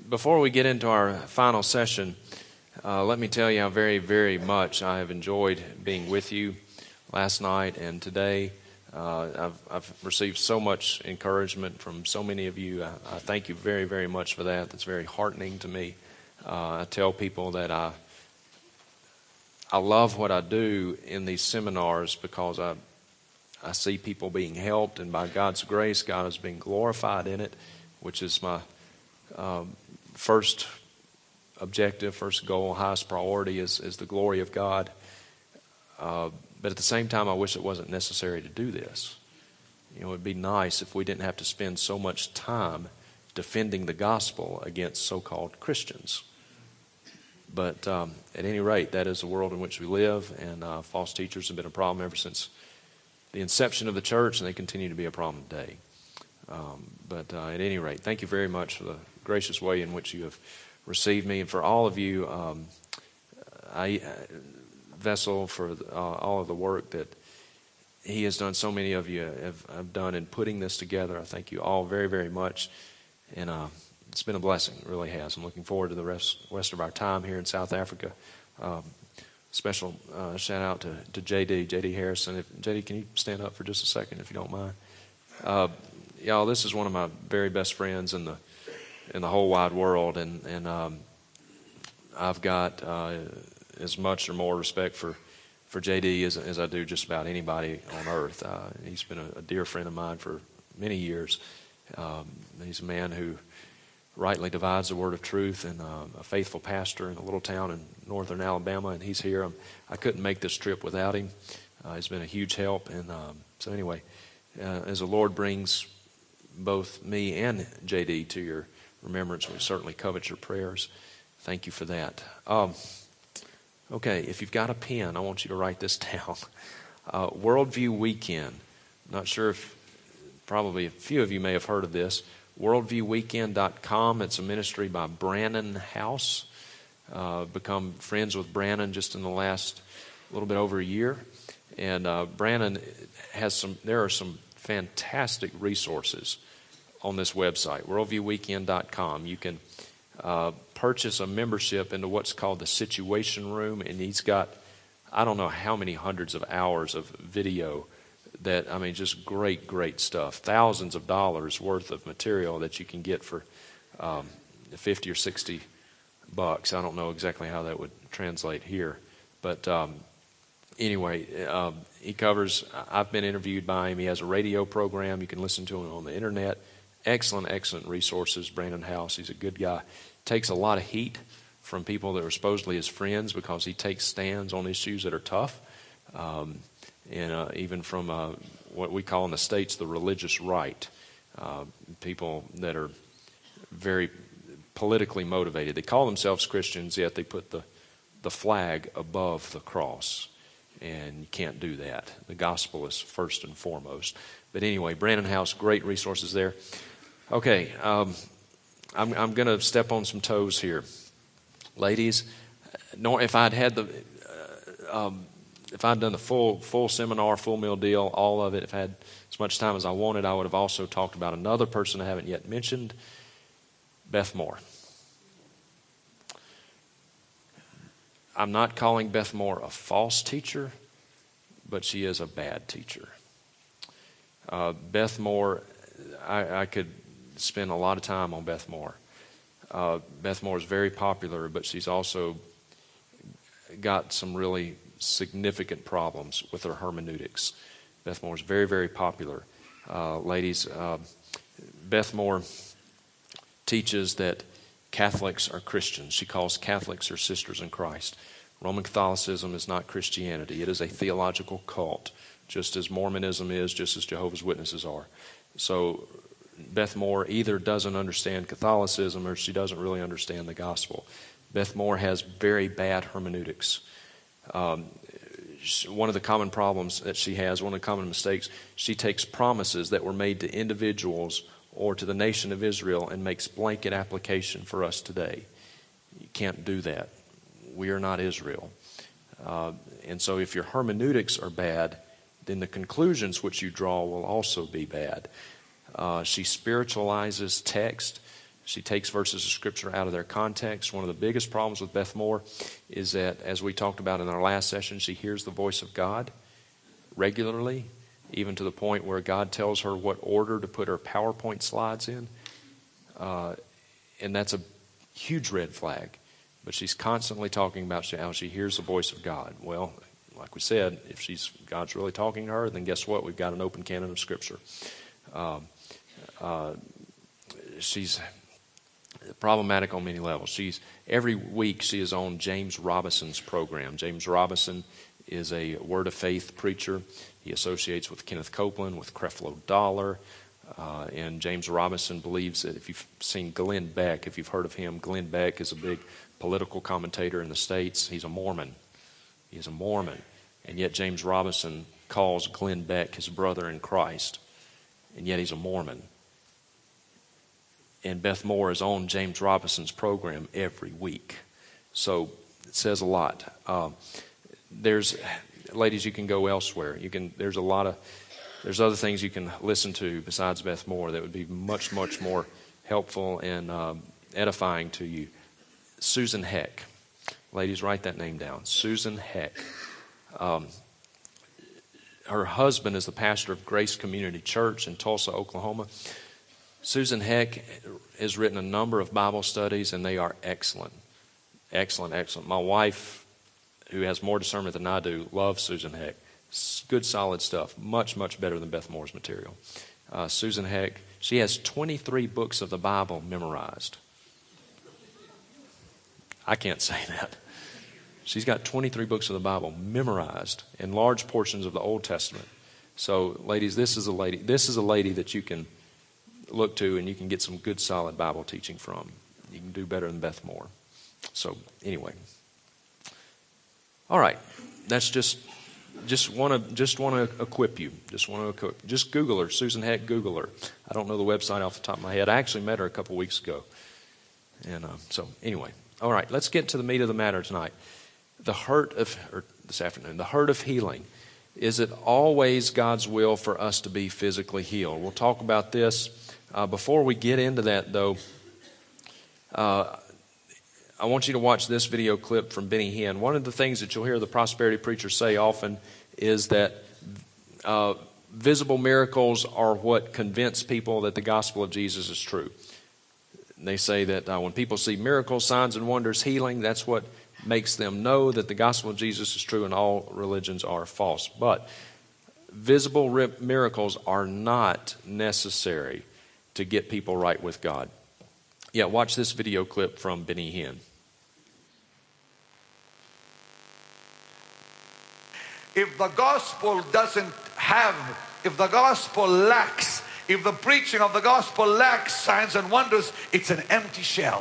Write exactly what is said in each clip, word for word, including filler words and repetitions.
before we get into our final session, uh, let me tell you how very, very much I have enjoyed being with you last night and today. Uh, I've, I've received so much encouragement from so many of you. I, I thank you very, very much for that. That's very heartening to me. Uh, I tell people that I I love what I do in these seminars because I I see people being helped, and by God's grace, God is being glorified in it, which is my um, first objective, first goal, highest priority is, is the glory of God. Uh, but at the same time, I wish it wasn't necessary to do this. You know, it would be nice if we didn't have to spend so much time defending the gospel against so-called Christians. But um, at any rate, that is the world in which we live, and uh, false teachers have been a problem ever since the inception of the church, and they continue to be a problem today. Um, but uh, at any rate, thank you very much for the gracious way in which you have received me, and for all of you, um, I, uh, Vessel, for uh, all of the work that he has done. So many of you have, have done in putting this together. I thank you all very, very much, and uh, it's been a blessing. It really has. I'm looking forward to the rest, rest of our time here in South Africa. Um, Special uh, shout out to, to J D, J D Harrison. If, J D, can you stand up for just a second if you don't mind? Uh, y'all, this is one of my very best friends in the in the whole wide world, and and um, I've got uh, as much or more respect for, for J D as as I do just about anybody on earth. Uh, he's been a, a dear friend of mine for many years. Um, he's a man who rightly divides the word of truth, and uh, a faithful pastor in a little town in northern Alabama, and he's here. I'm, I couldn't make this trip without him. Uh, he's been a huge help, and um, so anyway, uh, as the Lord brings both me and J D to your remembrance, we certainly covet your prayers. Thank you for that. Um, okay, if you've got a pen, I want you to write this down. Uh, Worldview Weekend. Not sure if, probably a few of you may have heard of this. worldview weekend dot com. It's a ministry by Brannon House. Uh, become friends with Brannon just in the last little bit over a year. And uh, Brannon has some, there are some fantastic resources on this website, worldview weekend dot com. You can uh, purchase a membership into what's called the Situation Room, and he's got, I don't know how many hundreds of hours of video that, I mean, just great, great stuff. Thousands of dollars worth of material that you can get for um, fifty or sixty bucks. I don't know exactly how that would translate here. But um, anyway, um, he covers, I've been interviewed by him. He has a radio program. You can listen to him on the internet. Excellent, excellent resources. Brannon House, he's a good guy. Takes a lot of heat from people that are supposedly his friends because he takes stands on issues that are tough. Um, and uh, even from uh, what we call in the States the religious right, uh, people that are very politically motivated. They call themselves Christians, yet they put the, the flag above the cross, and you can't do that. The gospel is first and foremost. But anyway, Brannon House, great resources there. Okay, um, I'm, I'm going to step on some toes here. Ladies, nor if I'd had the... Uh, um, If I'd done the full full seminar, full meal deal, all of it, if I had as much time as I wanted, I would have also talked about another person I haven't yet mentioned, Beth Moore. I'm not calling Beth Moore a false teacher, but she is a bad teacher. Uh, Beth Moore, I, I could spend a lot of time on Beth Moore. Uh, Beth Moore is very popular, but she's also got some really significant problems with her hermeneutics. Beth Moore is very, very popular. Uh, ladies, uh, Beth Moore teaches that Catholics are Christians. She calls Catholics her sisters in Christ. Roman Catholicism is not Christianity. It is a theological cult, just as Mormonism is, just as Jehovah's Witnesses are. So Beth Moore either doesn't understand Catholicism or she doesn't really understand the gospel. Beth Moore has very bad hermeneutics. Um, one of the common problems that she has, one of the common mistakes, she takes promises that were made to individuals or to the nation of Israel and makes blanket application for us today. You can't do that. We are not Israel. Uh, and so if your hermeneutics are bad, then the conclusions which you draw will also be bad. Uh, she spiritualizes text. She takes verses of Scripture out of their context. One of the biggest problems with Beth Moore is that, as we talked about in our last session, she hears the voice of God regularly, even to the point where God tells her what order to put her PowerPoint slides in. Uh, and that's a huge red flag. But she's constantly talking about how she hears the voice of God. Well, like we said, if she's God's really talking to her, then guess what? We've got an open canon of Scripture. Um, uh, she's problematic on many levels. She's every week she is on James Robinson's program. James Robinson is a Word of Faith preacher. He associates with Kenneth Copeland, with Creflo Dollar, uh, and James Robinson believes that if you've seen Glenn Beck, if you've heard of him, Glenn Beck is a big political commentator in the States. He's a Mormon. He's a Mormon, and yet James Robinson calls Glenn Beck his brother in Christ, and yet he's a Mormon. And Beth Moore is on James Robinson's program every week. So it says a lot. Uh, there's, ladies, you can go elsewhere. You can. There's a lot of, there's other things you can listen to besides Beth Moore that would be much, much more helpful and um, edifying to you. Susan Heck. Ladies, write that name down. Susan Heck. Um, her husband is the pastor of Grace Community Church in Tulsa, Oklahoma. Susan Heck has written a number of Bible studies, and they are excellent. Excellent, excellent. My wife, who has more discernment than I do, loves Susan Heck. Good, solid stuff. Much, much better than Beth Moore's material. Uh, Susan Heck, she has twenty-three books of the Bible memorized. I can't say that. She's got twenty-three books of the Bible memorized and large portions of the Old Testament. So, ladies, this is a lady. This is a lady that you can look to, and you can get some good, solid Bible teaching from. You can do better than Beth Moore. So, anyway, all right. That's just just want to just want to equip you. Just want to equip. Just Google her, Susan Heck. Google her. I don't know the website off the top of my head. I actually met her a couple weeks ago, and uh, so anyway. All right, let's get to the meat of the matter tonight. The hurt of, or this afternoon, the hurt of healing. Is it always God's will for us to be physically healed? We'll talk about this. Uh, before we get into that, though, uh, I want you to watch this video clip from Benny Hinn. One of the things that you'll hear the prosperity preacher say often is that uh, visible miracles are what convince people that the gospel of Jesus is true. They say that uh, when people see miracles, signs, and wonders, healing, that's what makes them know that the gospel of Jesus is true and all religions are false. But visible miracles are not necessary to get people right with God. Yeah, watch this video clip from Benny Hinn. If the gospel doesn't have, if the gospel lacks, if the preaching of the gospel lacks signs and wonders, it's an empty shell.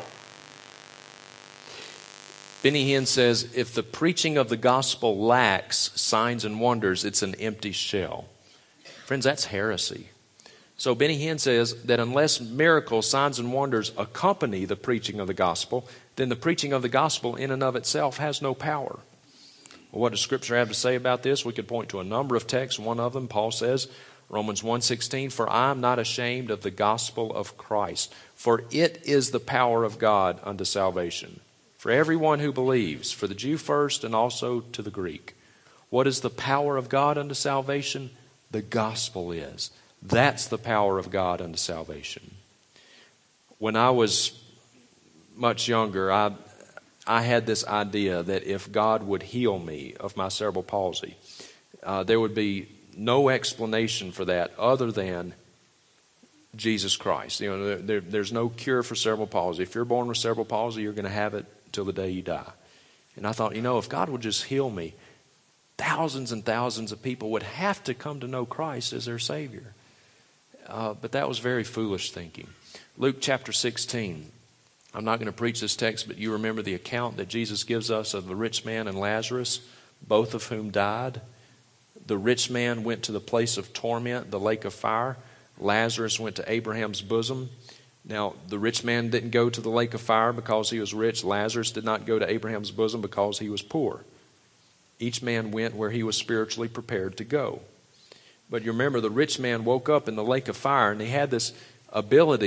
Benny Hinn says, if the preaching of the gospel lacks signs and wonders, it's an empty shell. Friends, that's heresy. So Benny Hinn says that unless miracles, signs, and wonders accompany the preaching of the gospel, then the preaching of the gospel in and of itself has no power. Well, what does Scripture have to say about this? We could point to a number of texts. One of them, Paul says, Romans one sixteen, for I am not ashamed of the gospel of Christ, for it is the power of God unto salvation. For everyone who believes, for the Jew first and also to the Greek. What is the power of God unto salvation? The gospel is. That's the power of God unto salvation. When I was much younger, I I had this idea that if God would heal me of my cerebral palsy, uh, there would be no explanation for that other than Jesus Christ. You know, there, there's no cure for cerebral palsy. If you're born with cerebral palsy, you're going to have it till the day you die. And I thought, you know, if God would just heal me, thousands and thousands of people would have to come to know Christ as their Savior. Uh, but that was very foolish thinking. Luke chapter sixteen. I'm not going to preach this text, but you remember the account that Jesus gives us of the rich man and Lazarus, both of whom died. The rich man went to the place of torment, the lake of fire. Lazarus went to Abraham's bosom. Now, the rich man didn't go to the lake of fire because he was rich. Lazarus did not go to Abraham's bosom because he was poor. Each man went where he was spiritually prepared to go. But you remember, the rich man woke up in the lake of fire, and he had this ability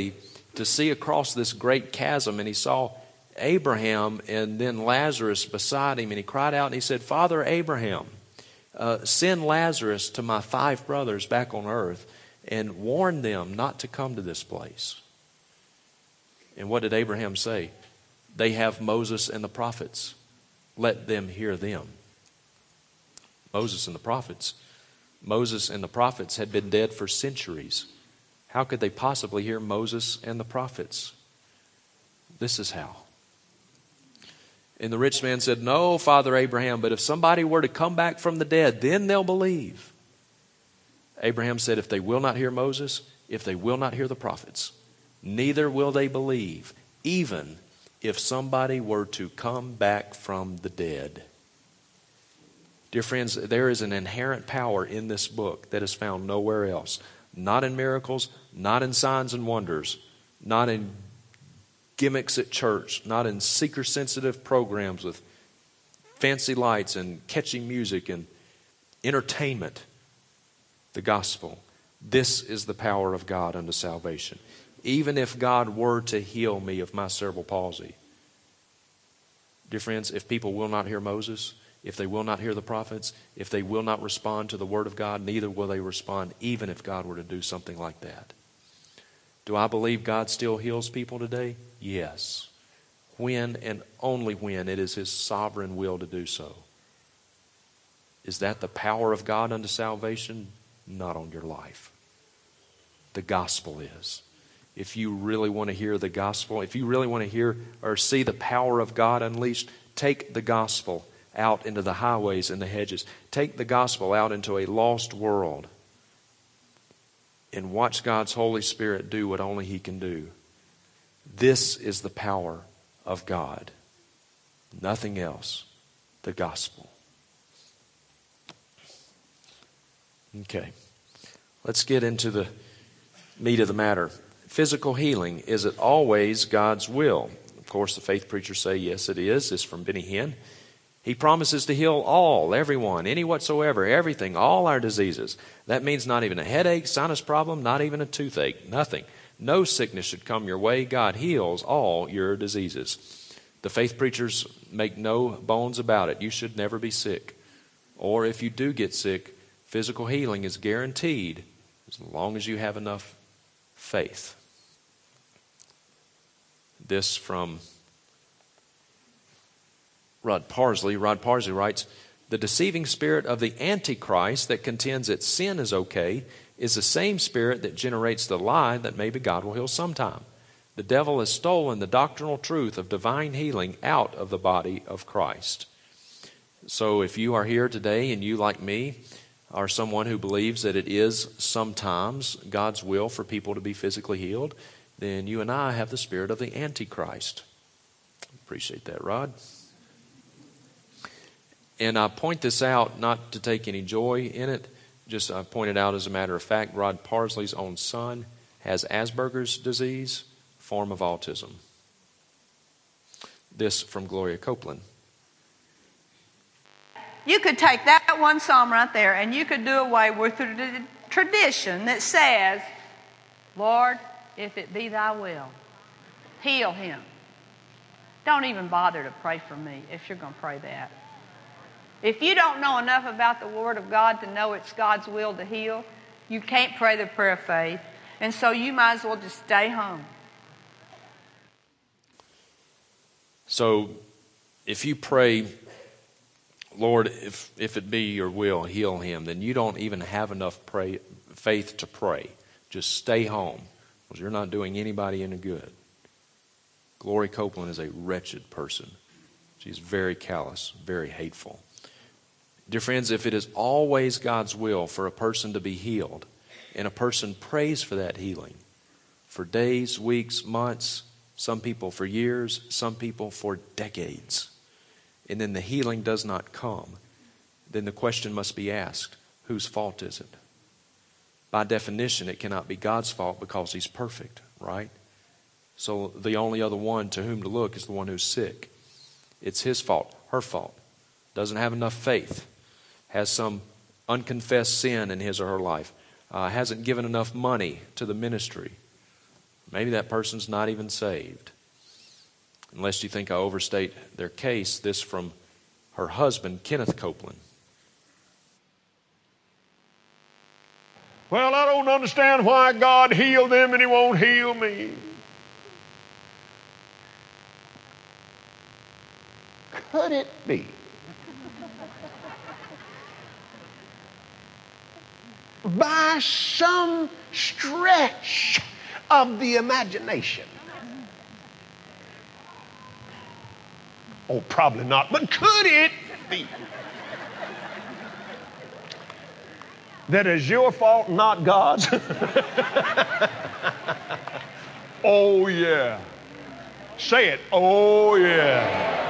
to see across this great chasm, and he saw Abraham and then Lazarus beside him, and he cried out and he said, Father Abraham, uh, send Lazarus to my five brothers back on earth and warn them not to come to this place. And what did Abraham say? They have Moses and the prophets. Let them hear them. Moses and the prophets. Moses and the prophets had been dead for centuries. How could they possibly hear Moses and the prophets? This is how. And the rich man said, No, Father Abraham, but if somebody were to come back from the dead, then they'll believe. Abraham said, if they will not hear Moses, if they will not hear the prophets, neither will they believe, even if somebody were to come back from the dead. Dear friends, there is an inherent power in this book that is found nowhere else. Not in miracles, not in signs and wonders, not in gimmicks at church, not in seeker-sensitive programs with fancy lights and catchy music and entertainment. The gospel. This is the power of God unto salvation. Even if God were to heal me of my cerebral palsy. Dear friends, if people will not hear Moses, if they will not hear the prophets, if they will not respond to the word of God, neither will they respond even if God were to do something like that. Do I believe God still heals people today? Yes. When and only when it is His sovereign will to do so. Is that the power of God unto salvation? Not on your life. The gospel is. If you really want to hear the gospel, if you really want to hear or see the power of God unleashed, take the gospel out into the highways and the hedges. Take the gospel out into a lost world and watch God's Holy Spirit do what only He can do. This is the power of God. Nothing else. The gospel. Okay. Let's get into the meat of the matter. Physical healing, is it always God's will? Of course, the faith preachers say, yes, it is. It's from Benny Hinn. He promises to heal all, everyone, any whatsoever, everything, all our diseases. That means not even a headache, sinus problem, not even a toothache, nothing. No sickness should come your way. God heals all your diseases. The faith preachers make no bones about it. You should never be sick. Or if you do get sick, physical healing is guaranteed as long as you have enough faith. This from Rod Parsley. Rod Parsley writes, the deceiving spirit of the Antichrist that contends that sin is okay is the same spirit that generates the lie that maybe God will heal sometime. The devil has stolen the doctrinal truth of divine healing out of the body of Christ. So if you are here today and you, like me, are someone who believes that it is sometimes God's will for people to be physically healed, then you and I have the spirit of the Antichrist. Appreciate that, Rod. And I point this out not to take any joy in it, just I point it out as a matter of fact. Rod Parsley's own son has Asperger's disease, form of autism. This from Gloria Copeland. You could take that one psalm right there and you could do away with the tradition that says, Lord, if it be thy will, heal him. Don't even bother to pray for me if you're going to pray that. If you don't know enough about the Word of God to know it's God's will to heal, you can't pray the prayer of faith. And so you might as well just stay home. So if you pray, Lord, if, if it be your will, heal him, then you don't even have enough pray, faith to pray. Just stay home, because you're not doing anybody any good. Gloria Copeland is a wretched person. She's very callous, very hateful. Dear friends, if it is always God's will for a person to be healed, and a person prays for that healing for days, weeks, months, some people for years, some people for decades, and then the healing does not come, then the question must be asked, whose fault is it? By definition, it cannot be God's fault because He's perfect, right? So the only other one to whom to look is the one who's sick. It's his fault, her fault. Doesn't have enough faith. Has some unconfessed sin in his or her life. Uh, hasn't given enough money to the ministry. Maybe that person's not even saved. Unless you think I overstate their case, this from her husband, Kenneth Copeland. Well, I don't understand why God healed them and He won't heal me. Could it be by some stretch of the imagination? Oh, probably not, but could it be that is your fault, not God's? Oh, yeah. Say it. Oh, yeah.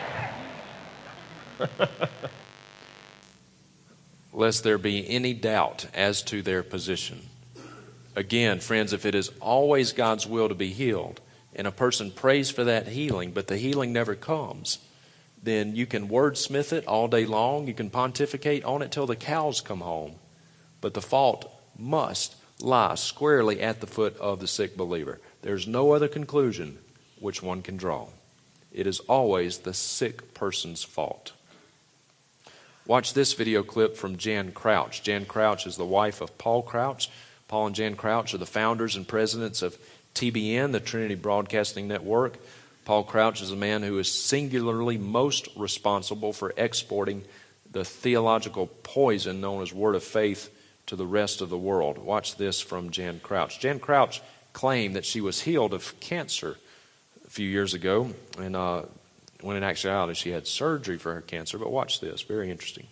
Lest there be any doubt as to their position. Again, friends, if it is always God's will to be healed, and a person prays for that healing, but the healing never comes, then you can wordsmith it all day long. You can pontificate on it till the cows come home. But the fault must lie squarely at the foot of the sick believer. There's no other conclusion which one can draw. It is always the sick person's fault. Watch this video clip from Jan Crouch. Jan Crouch is the wife of Paul Crouch. Paul and Jan Crouch are the founders and presidents of T B N, the Trinity Broadcasting Network. Paul Crouch is a man who is singularly most responsible for exporting the theological poison known as Word of Faith to the rest of the world. Watch this from Jan Crouch. Jan Crouch claimed that she was healed of cancer a few years ago, and uh, when in actuality she had surgery for her cancer. But watch this, very interesting.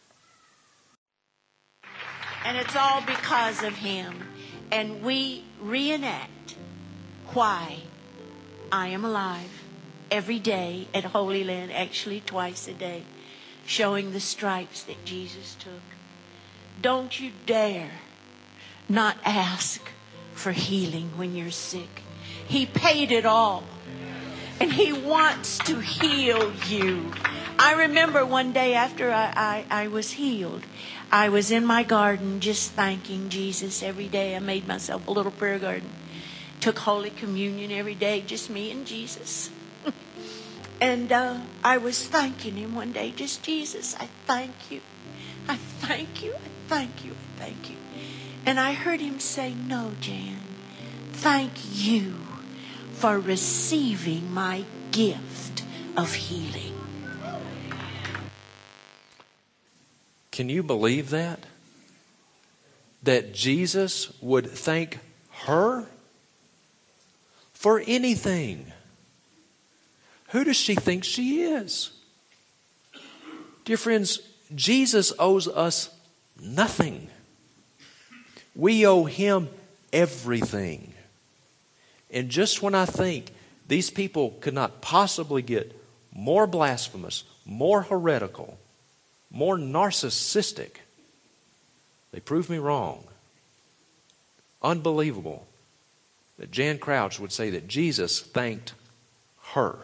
And it's all because of Him. And we reenact why I am alive every day at Holy Land, actually twice a day, showing the stripes that Jesus took. Don't you dare not ask for healing when you're sick. He paid it all. And He wants to heal you. I remember one day after I, I, I was healed, I was in my garden just thanking Jesus every day. I made myself a little prayer garden. Took Holy Communion every day, just me and Jesus. And uh, I was thanking Him one day, just Jesus, I thank you. I thank you. I thank you. I thank you. And I heard Him say, no, Jan, thank you for receiving my gift of healing. Can you believe that? That Jesus would thank her for anything. Who does she think she is? Dear friends, Jesus owes us nothing. We owe Him everything. And just when I think these people could not possibly get more blasphemous, more heretical, more narcissistic, they prove me wrong. Unbelievable that Jan Crouch would say that Jesus thanked her.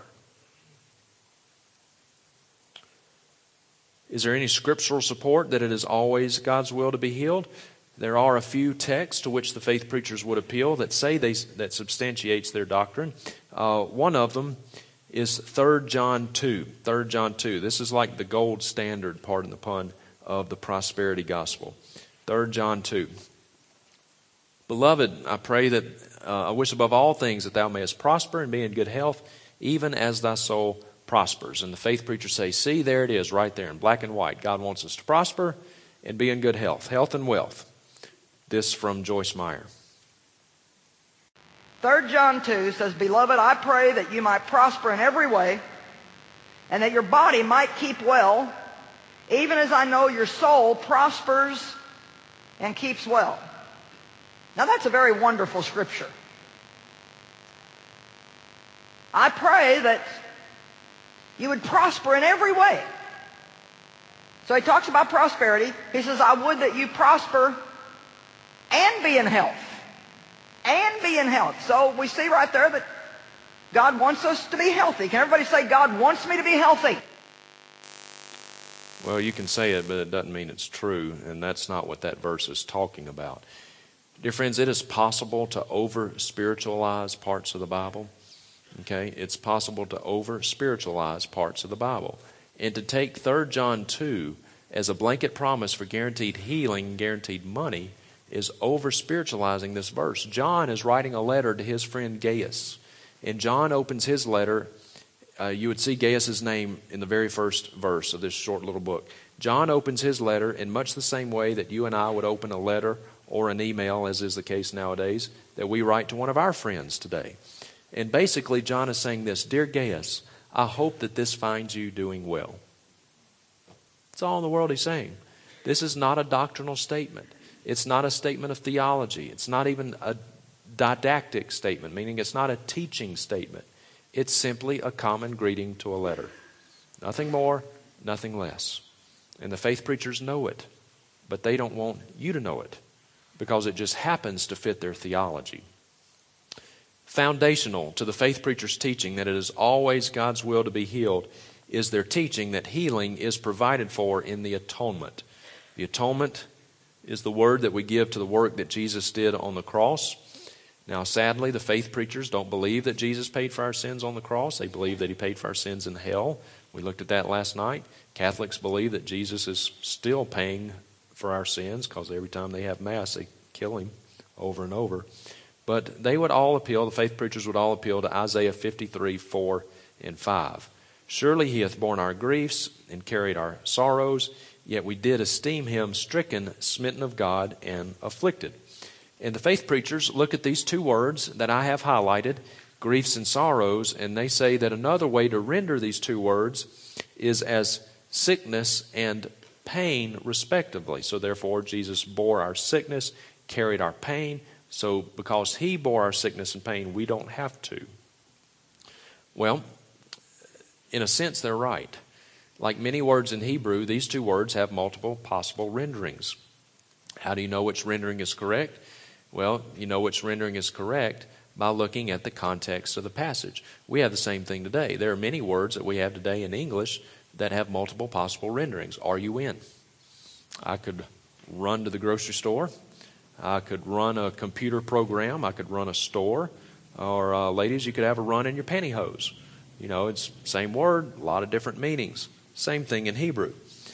Is there any scriptural support that it is always God's will to be healed? There are a few texts to which the faith preachers would appeal that say they, that substantiates their doctrine. Uh, one of them is Third John two. Third John two. This is like the gold standard, pardon the pun, of the prosperity gospel. Third John two. Beloved, I pray that, uh, I wish above all things that thou mayest prosper and be in good health, even as thy soul prospers. And the faith preachers say, see, there it is right there in black and white. God wants us to prosper and be in good health. Health and wealth. This from Joyce Meyer. Third John two says, beloved, I pray that you might prosper in every way and that your body might keep well, even as I know your soul prospers and keeps well. Now that's a very wonderful scripture. I pray that you would prosper in every way. So he talks about prosperity. He says, I would that you prosper and be in health. And be in health. So we see right there that God wants us to be healthy. Can everybody say, God wants me to be healthy? Well, you can say it, but it doesn't mean it's true. And that's not what that verse is talking about. Dear friends, it is possible to over-spiritualize parts of the Bible. Okay? It's possible to over-spiritualize parts of the Bible. And to take Third John two as a blanket promise for guaranteed healing, guaranteed money, is over-spiritualizing this verse. John is writing a letter to his friend Gaius. And John opens his letter. Uh, you would see Gaius' name in the very first verse of this short little book. John opens his letter in much the same way that you and I would open a letter or an email, as is the case nowadays, that we write to one of our friends today. And basically, John is saying this: Dear Gaius, I hope that this finds you doing well. That's all in the world he's saying. This is not a doctrinal statement. It's not a statement of theology. It's not even a didactic statement, meaning it's not a teaching statement. It's simply a common greeting to a letter. Nothing more, nothing less. And the faith preachers know it, but they don't want you to know it because it just happens to fit their theology. Foundational to the faith preachers' teaching that it is always God's will to be healed is their teaching that healing is provided for in the atonement. The atonement is the word that we give to the work that Jesus did on the cross. Now, sadly, the faith preachers don't believe that Jesus paid for our sins on the cross. They believe that he paid for our sins in hell. We looked at that last night. Catholics believe that Jesus is still paying for our sins because every time they have Mass, they kill him over and over. But they would all appeal, the faith preachers would all appeal to Isaiah fifty-three, four and five. Surely he hath borne our griefs and carried our sorrows, yet we did esteem him stricken, smitten of God, and afflicted. And the faith preachers look at these two words that I have highlighted, griefs and sorrows, and they say that another way to render these two words is as sickness and pain, respectively. So therefore, Jesus bore our sickness, carried our pain. So because he bore our sickness and pain, we don't have to. Well, in a sense, they're right. Like many words in Hebrew, these two words have multiple possible renderings. How do you know which rendering is correct? Well, you know which rendering is correct by looking at the context of the passage. We have the same thing today. There are many words that we have today in English that have multiple possible renderings. Are you in? I could run to the grocery store. I could run a computer program. I could run a store. Or uh, ladies, you could have a run in your pantyhose. You know, it's same word, a lot of different meanings. Same thing in Hebrew.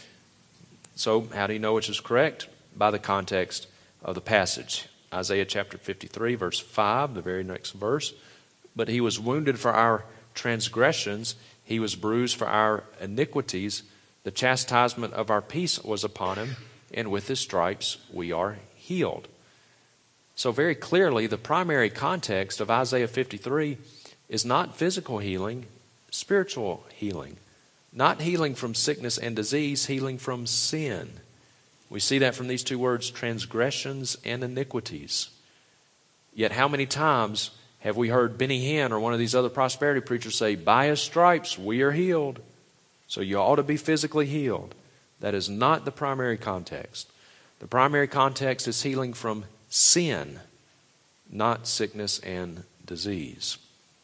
So how do you know which is correct? By the context of the passage. Isaiah chapter fifty-three, verse five, the very next verse. But he was wounded for our transgressions. He was bruised for our iniquities. The chastisement of our peace was upon him, and with his stripes we are healed. So very clearly, the primary context of Isaiah fifty-three is not physical healing, spiritual healing. Not healing from sickness and disease, healing from sin. We see that from these two words, transgressions and iniquities. Yet how many times have we heard Benny Hinn or one of these other prosperity preachers say, by his stripes we are healed. So you ought to be physically healed. That is not the primary context. The primary context is healing from sin, not sickness and disease.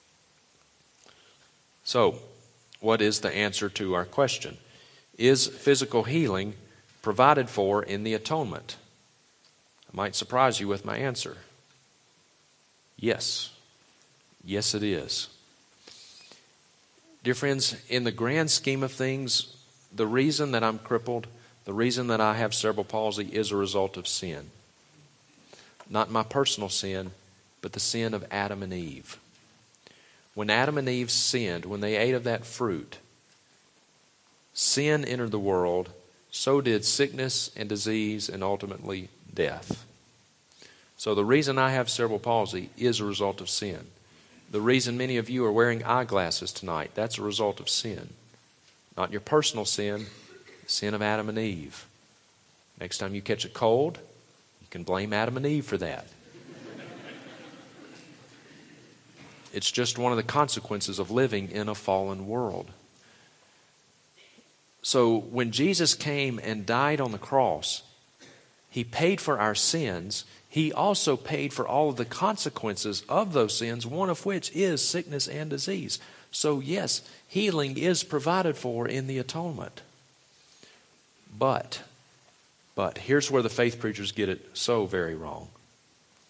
So, what is the answer to our question? Is physical healing provided for in the atonement? I might surprise you with my answer. Yes. Yes, it is. Dear friends, in the grand scheme of things, the reason that I'm crippled, the reason that I have cerebral palsy is a result of sin. Not my personal sin, but the sin of Adam and Eve. When Adam and Eve sinned, when they ate of that fruit, sin entered the world, so did sickness and disease and ultimately death. So the reason I have cerebral palsy is a result of sin. The reason many of you are wearing eyeglasses tonight, that's a result of sin. Not your personal sin, the sin of Adam and Eve. Next time you catch a cold, you can blame Adam and Eve for that. It's just one of the consequences of living in a fallen world. So when Jesus came and died on the cross, he paid for our sins. He also paid for all of the consequences of those sins, one of which is sickness and disease. So yes, healing is provided for in the atonement. But, but here's where the faith preachers get it so very wrong.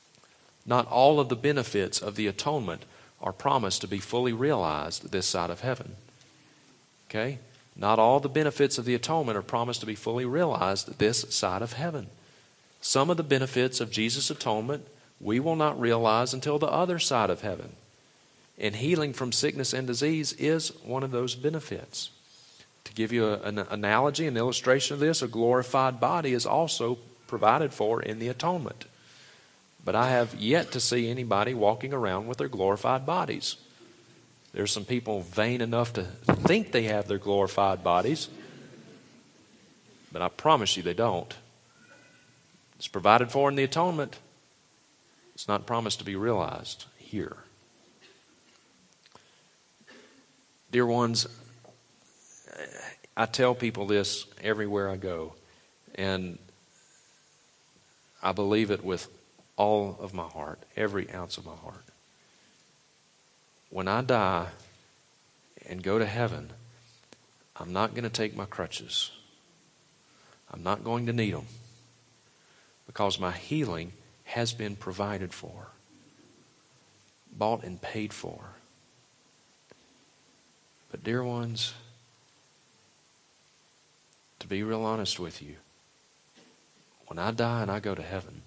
Not all of the benefits of the atonement are promised to be fully realized this side of heaven. Okay? Not all the benefits of the atonement are promised to be fully realized this side of heaven. Some of the benefits of Jesus' atonement we will not realize until the other side of heaven. And healing from sickness and disease is one of those benefits. To give you a, an analogy, an illustration of this, a glorified body is also provided for in the atonement. But I have yet to see anybody walking around with their glorified bodies. There's some people vain enough to think they have their glorified bodies, but I promise you they don't. It's provided for in the atonement. It's not promised to be realized here. Dear ones, I tell people this everywhere I go, and I believe it with all of my heart, every ounce of my heart. When I die and go to heaven, I'm not going to take my crutches. I'm not going to need them, because my healing has been provided for, bought and paid for. But dear ones, to be real honest with you, when I die and I go to heaven,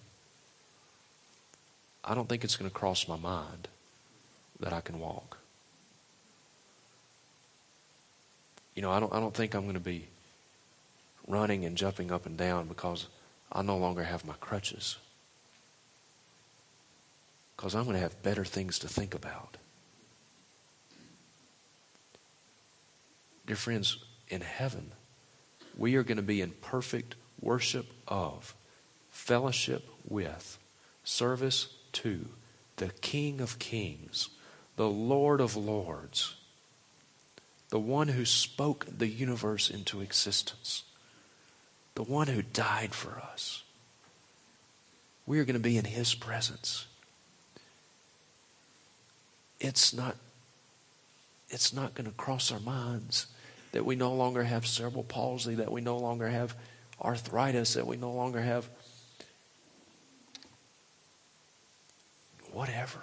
I don't think it's going to cross my mind that I can walk. You know, I don't I don't think I'm going to be running and jumping up and down because I no longer have my crutches. Because I'm going to have better things to think about. Dear friends, in heaven, we are going to be in perfect worship of, fellowship with, service to the King of Kings, the Lord of Lords, the one who spoke the universe into existence, the one who died for us. We are going to be in His presence. It's not, it's not going to cross our minds that we no longer have cerebral palsy, that we no longer have arthritis, that we no longer have whatever.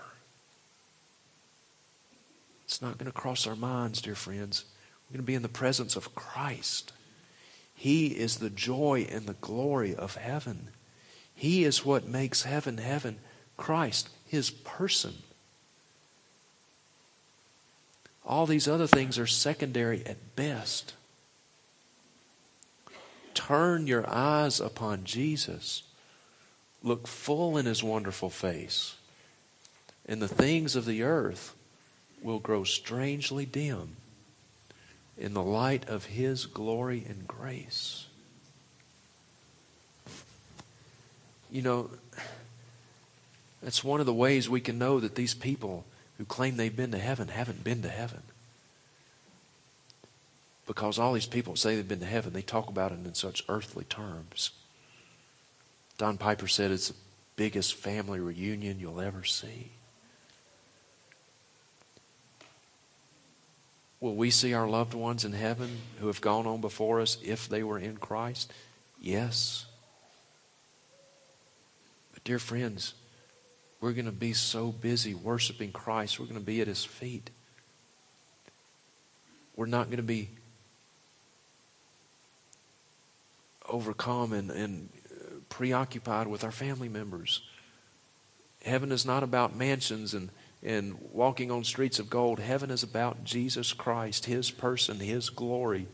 It's not going to cross our minds, dear friends. We're going to be in the presence of Christ. He is the joy and the glory of heaven. He is what makes heaven heaven. Christ, His person. All these other things are secondary at best. Turn your eyes upon Jesus. Look full in His wonderful face. And the things of the earth will grow strangely dim in the light of His glory and grace. You know, that's one of the ways we can know that these people who claim they've been to heaven haven't been to heaven. Because all these people say they've been to heaven, they talk about it in such earthly terms. Don Piper said it's the biggest family reunion you'll ever see. Will we see our loved ones in heaven who have gone on before us if they were in Christ? Yes. But dear friends, we're going to be so busy worshiping Christ, we're going to be at His feet. We're not going to be overcome and, and preoccupied with our family members. Heaven is not about mansions and and walking on streets of gold. Heaven is about Jesus Christ, His person, His glory.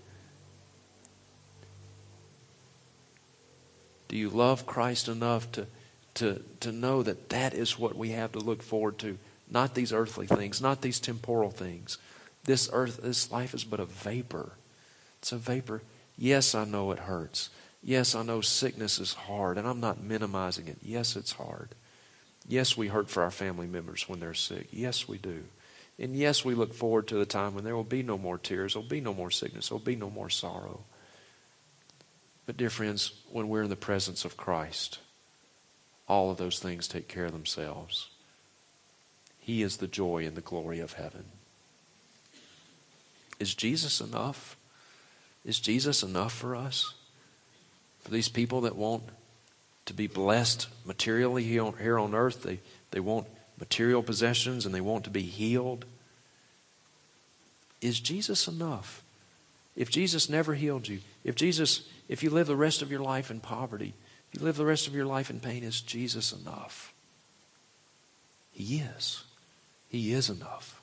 Do you love Christ enough to, to, to know that that is what we have to look forward to? Not these earthly things, not these temporal things. This earth, this life is but a vapor. It's a vapor. Yes, I know it hurts. Yes, I know sickness is hard, and I'm not minimizing it. Yes, it's hard. Yes, we hurt for our family members when they're sick. Yes, we do. And yes, we look forward to the time when there will be no more tears, there will be no more sickness, there will be no more sorrow. But dear friends, when we're in the presence of Christ, all of those things take care of themselves. He is the joy and the glory of heaven. Is Jesus enough? Is Jesus enough for us? For these people that won't to be blessed materially here on, here on earth. They, they want material possessions and they want to be healed. Is Jesus enough? If Jesus never healed you, if Jesus, if you live the rest of your life in poverty, if you live the rest of your life in pain, is Jesus enough? He is. He is enough.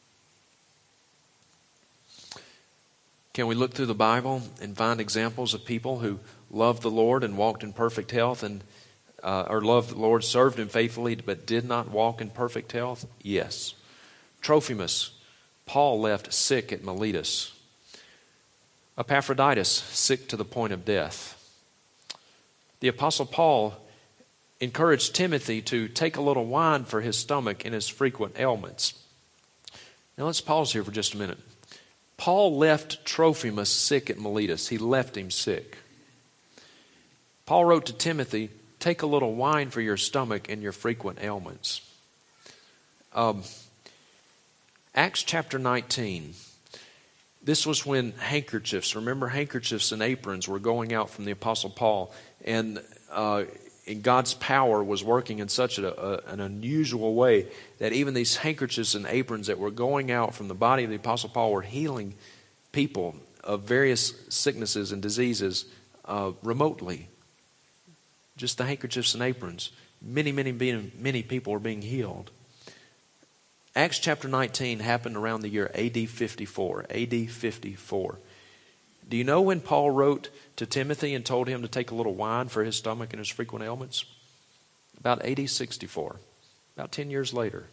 Can we look through the Bible and find examples of people who loved the Lord and walked in perfect health, and uh, or loved the Lord, served Him faithfully, but did not walk in perfect health? Yes. Trophimus, Paul left sick at Miletus. Epaphroditus, sick to the point of death. The Apostle Paul encouraged Timothy to take a little wine for his stomach in his frequent ailments. Now let's pause here for just a minute. Paul left Trophimus sick at Miletus. He left him sick. Paul wrote to Timothy, take a little wine for your stomach and your frequent ailments. Um, Acts chapter nineteen. This was when handkerchiefs, remember handkerchiefs and aprons were going out from the Apostle Paul. And, uh, and God's power was working in such a, a, an unusual way that even these handkerchiefs and aprons that were going out from the body of the Apostle Paul were healing people of various sicknesses and diseases uh, remotely. Just the handkerchiefs and aprons. Many, many, many, many people were being healed. Acts chapter nineteen happened around the year A D fifty-four. A D fifty-four. Do you know when Paul wrote to Timothy and told him to take a little wine for his stomach and his frequent ailments? About A D sixty-four. About ten years later.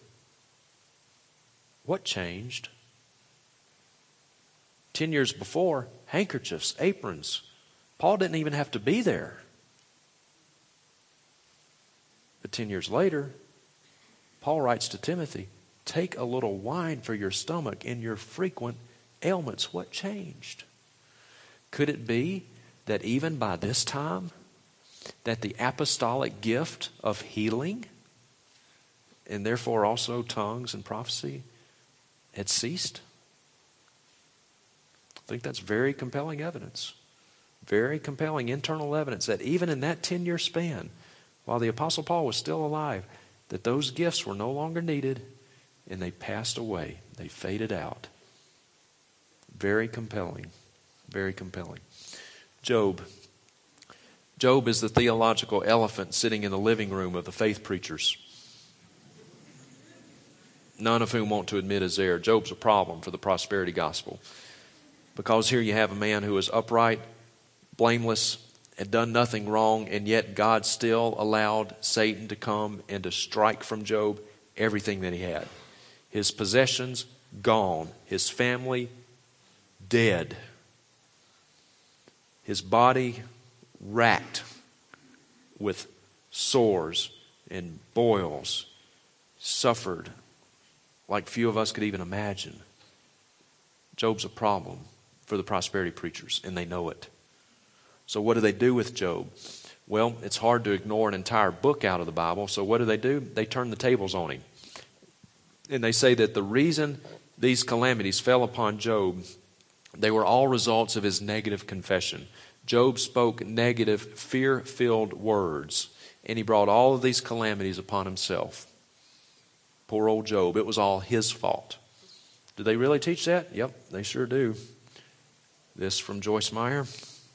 What changed? Ten years before, handkerchiefs, aprons. Paul didn't even have to be there. But ten years later, Paul writes to Timothy, take a little wine for your stomach and your frequent ailments. What changed? Could it be that even by this time, that the apostolic gift of healing, and therefore also tongues and prophecy, had ceased? I think that's very compelling evidence. Very compelling internal evidence that even in that ten-year span, while the Apostle Paul was still alive, that those gifts were no longer needed and they passed away. They faded out. Very compelling. Very compelling. Job. Job is the theological elephant sitting in the living room of the faith preachers, none of whom want to admit is there. Job's a problem for the prosperity gospel. Because here you have a man who is upright, blameless, had done nothing wrong, and yet God still allowed Satan to come and to strike from Job everything that he had. His possessions gone. His family dead. His body racked with sores and boils. Suffered like few of us could even imagine. Job's a problem for the prosperity preachers, and they know it. So what do they do with Job? Well, it's hard to ignore an entire book out of the Bible. So what do they do? They turn the tables on him. And they say that the reason these calamities fell upon Job, they were all results of his negative confession. Job spoke negative, fear-filled words, and he brought all of these calamities upon himself. Poor old Job. It was all his fault. Do they really teach that? Yep, they sure do. This from Joyce Meyer.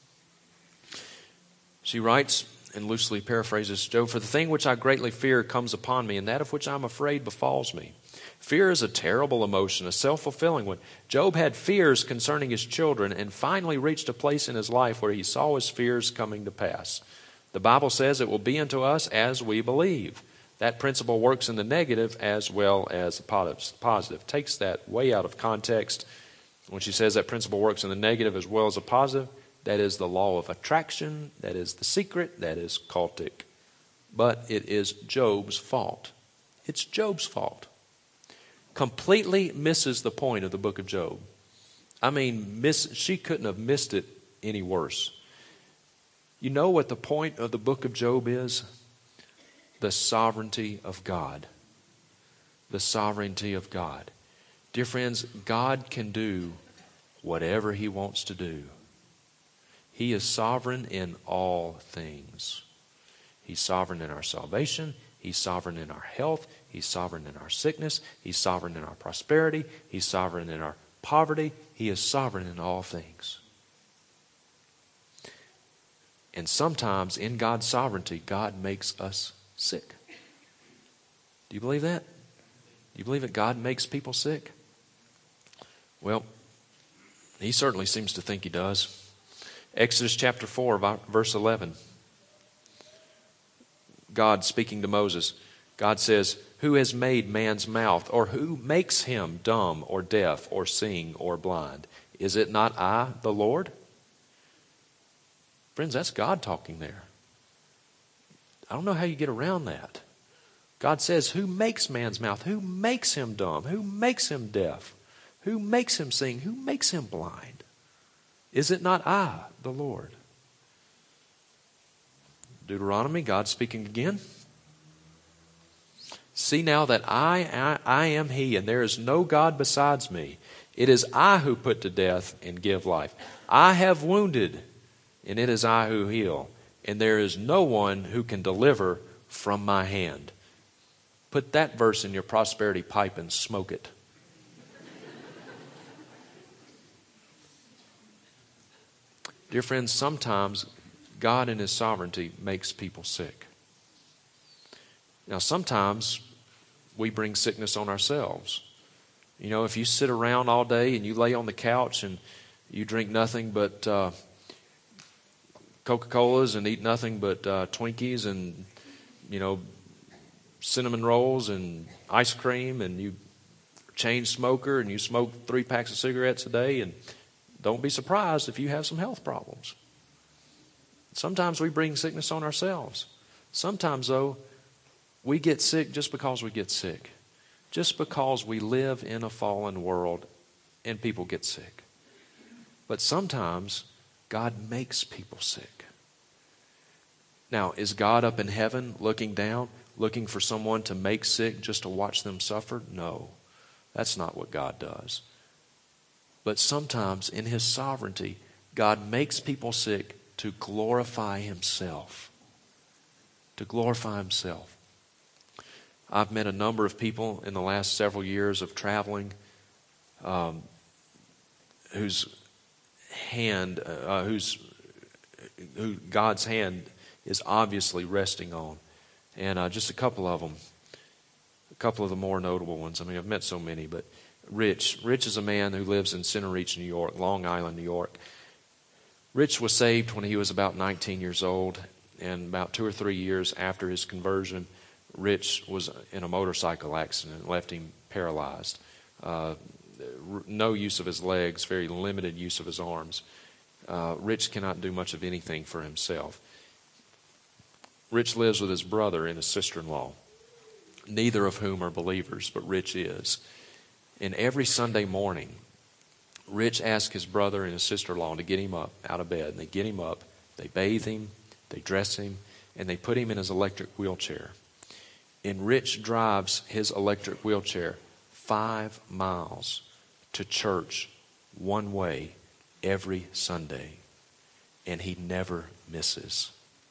She writes, and loosely paraphrases Job, for the thing which I greatly fear comes upon me, and that of which I am afraid befalls me. Fear is a terrible emotion, a self-fulfilling one. Job had fears concerning his children and finally reached a place in his life where he saw his fears coming to pass. The Bible says it will be unto us as we believe. That principle works in the negative as well as the positive. Takes that way out of context. When she says that principle works in the negative as well as the positive, that is the law of attraction, that is the secret, that is cultic. But it is Job's fault. It's Job's fault. Completely misses the point of the book of Job. I mean, miss, she couldn't have missed it any worse. You know what the point of the book of Job is? The sovereignty of God. The sovereignty of God. Dear friends, God can do whatever He wants to do. He is sovereign in all things. He's sovereign in our salvation. He's sovereign in our health. He's sovereign in our sickness. He's sovereign in our prosperity. He's sovereign in our poverty. He is sovereign in all things. And sometimes in God's sovereignty, God makes us sick. Do you believe that? Do you believe that God makes people sick? Well, he certainly seems to think he does. Exodus chapter four, verse eleven. God speaking to Moses. God says, who has made man's mouth, or who makes him dumb or deaf or seeing or blind? Is it not I, the Lord? Friends, that's God talking there. I don't know how you get around that. God says, who makes man's mouth? Who makes him dumb? Who makes him deaf? Who makes him sing? Who makes him blind? Is it not I, the Lord? Deuteronomy, God speaking again. See now that I, I, I am He, and there is no God besides me. It is I who put to death and give life. I have wounded, and it is I who heal. And there is no one who can deliver from my hand. Put that verse in your prosperity pipe and smoke it. Dear friends, sometimes God in His sovereignty makes people sick. Now, sometimes we bring sickness on ourselves. You know, if you sit around all day and you lay on the couch and you drink nothing but uh, Coca-Colas and eat nothing but uh, Twinkies and, you know, cinnamon rolls and ice cream, and you chain smoker and you smoke three packs of cigarettes a day, and don't be surprised if you have some health problems. Sometimes we bring sickness on ourselves. Sometimes, though, we get sick just because we get sick. Just because we live in a fallen world and people get sick. But sometimes God makes people sick. Now, is God up in heaven looking down, looking for someone to make sick just to watch them suffer? No, that's not what God does. But sometimes in His sovereignty, God makes people sick to glorify Himself. To glorify Himself. I've met a number of people in the last several years of traveling um, whose hand, uh, whose who God's hand is obviously resting on. And uh, just a couple of them, a couple of the more notable ones. I mean, I've met so many, but Rich. Rich is a man who lives in Center Reach, New York, Long Island, New York. Rich was saved when he was about nineteen years old, and about two or three years after his conversion, Rich was in a motorcycle accident, left him paralyzed. Uh, no use of his legs, very limited use of his arms. Uh, Rich cannot do much of anything for himself. Rich lives with his brother and his sister-in-law, neither of whom are believers, but Rich is. And every Sunday morning, Rich asks his brother and his sister-in-law to get him up out of bed. And they get him up, they bathe him, they dress him, and they put him in his electric wheelchair. And Rich drives his electric wheelchair five miles to church one way every Sunday. And he never misses.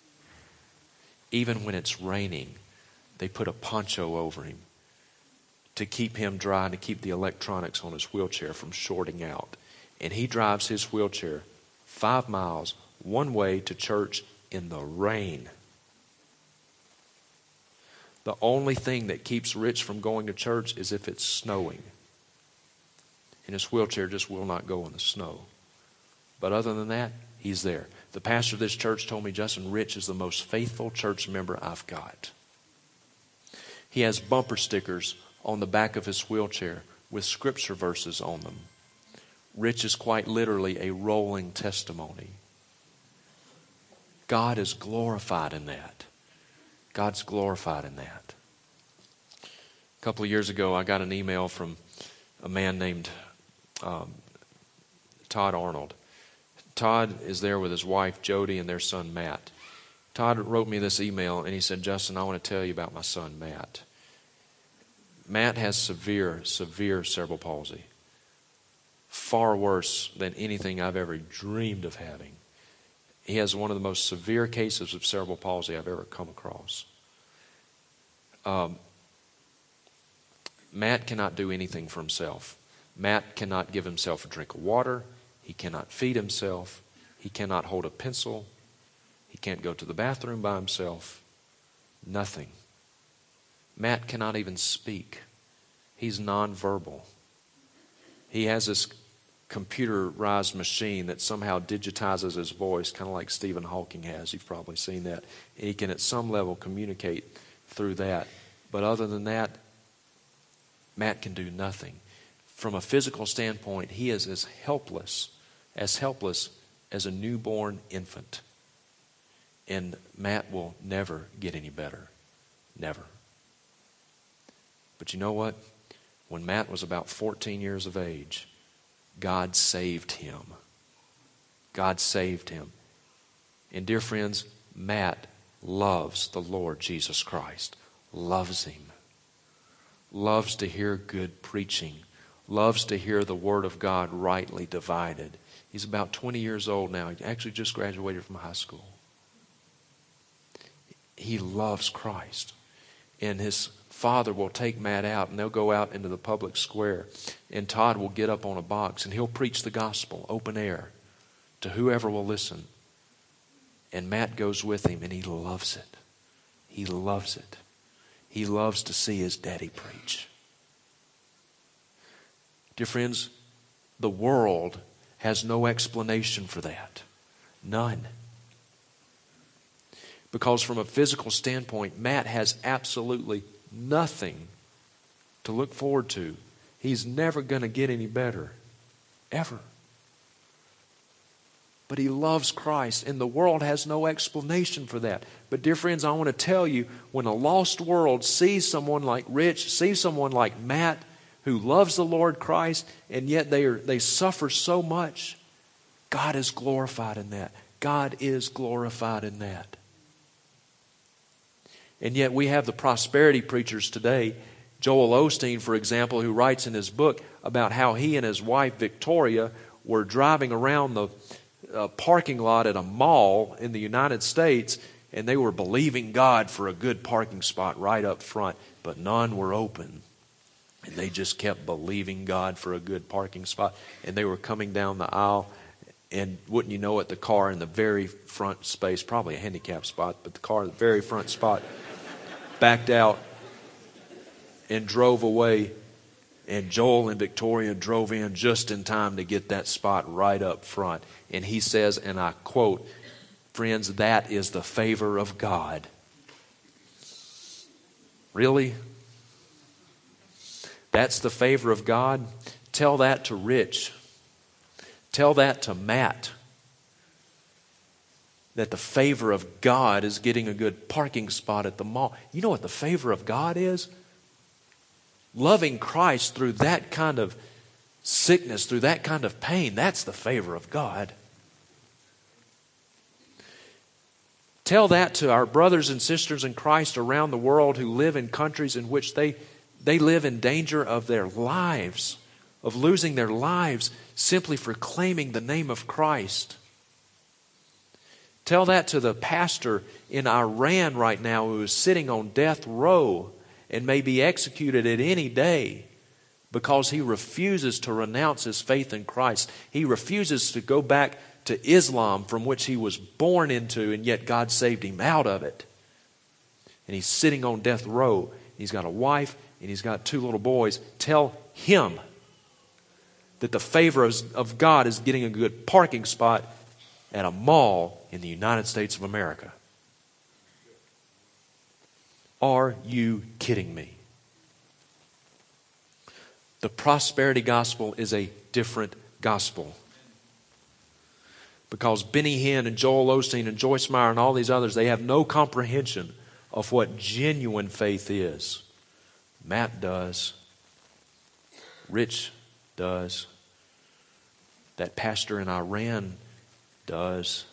Even when it's raining, they put a poncho over him to keep him dry and to keep the electronics on his wheelchair from shorting out. And he drives his wheelchair five miles one way to church in the rain. The only thing that keeps Rich from going to church is if it's snowing. And his wheelchair just will not go in the snow. But other than that, he's there. The pastor of this church told me, Justin, Rich is the most faithful church member I've got. He has bumper stickers on the back of his wheelchair with scripture verses on them. Rich is quite literally a rolling testimony. God is glorified in that. God's glorified in that. A couple of years ago, I got an email from a man named um, Todd Arnold. Todd is there with his wife, Jody, and their son, Matt. Todd wrote me this email, and he said, Justin, I want to tell you about my son, Matt. Matt has severe, severe cerebral palsy. Far worse than anything I've ever dreamed of having. He has one of the most severe cases of cerebral palsy I've ever come across. Um, Matt cannot do anything for himself. Matt cannot give himself a drink of water. He cannot feed himself. He cannot hold a pencil. He can't go to the bathroom by himself. Nothing. Matt cannot even speak. He's nonverbal. He has this computerized machine that somehow digitizes his voice, kind of like Stephen Hawking has. You've probably seen that. He can at some level communicate through that. But other than that, Matt can do nothing. From a physical standpoint, he is as helpless, as helpless as a newborn infant. And Matt will never get any better. Never. But you know what? When Matt was about fourteen years of age, God saved him. God saved him. And dear friends, Matt loves the Lord Jesus Christ. Loves him. Loves to hear good preaching. Loves to hear the Word of God rightly divided. He's about twenty years old now. He actually just graduated from high school. He loves Christ. And his father will take Matt out and they'll go out into the public square. And Todd will get up on a box and he'll preach the gospel, open air, to whoever will listen. And Matt goes with him and he loves it. He loves it. He loves to see his daddy preach. Dear friends, the world has no explanation for that. None. Because from a physical standpoint, Matt has absolutely nothing to look forward to. He's never going to get any better. Ever. But he loves Christ, and the world has no explanation for that. But dear friends, I want to tell you, when a lost world sees someone like Rich, sees someone like Matt, who loves the Lord Christ, and yet they are they suffer so much, God is glorified in that. God is glorified in that. And yet we have the prosperity preachers today. Joel Osteen, for example, who writes in his book about how he and his wife Victoria were driving around the uh, parking lot at a mall in the United States, and they were believing God for a good parking spot right up front, but none were open. And they just kept believing God for a good parking spot. And they were coming down the aisle, and wouldn't you know it, the car in the very front space, probably a handicap spot, but the car in the very front spot backed out and drove away. And Joel and Victoria drove in just in time to get that spot right up front. And he says, and I quote, "Friends, that is the favor of God." Really? That's the favor of God? Tell that to Rich. Tell that to Matt. That the favor of God is getting a good parking spot at the mall. You know what the favor of God is? Loving Christ through that kind of sickness, through that kind of pain. That's the favor of God. Tell that to our brothers and sisters in Christ around the world who live in countries in which they, they live in danger of their lives, of losing their lives simply for claiming the name of Christ. Tell that to the pastor in Iran right now who is sitting on death row and may be executed at any day because he refuses to renounce his faith in Christ. He refuses to go back to Islam from which he was born into, and yet God saved him out of it. And he's sitting on death row. He's got a wife and he's got two little boys. Tell him that the favor of God is getting a good parking spot at a mall in the United States of America. Are you kidding me? The prosperity gospel is a different gospel. Because Benny Hinn and Joel Osteen and Joyce Meyer and all these others, they have no comprehension of what genuine faith is. Matt does. Rich does. That pastor in Iran does.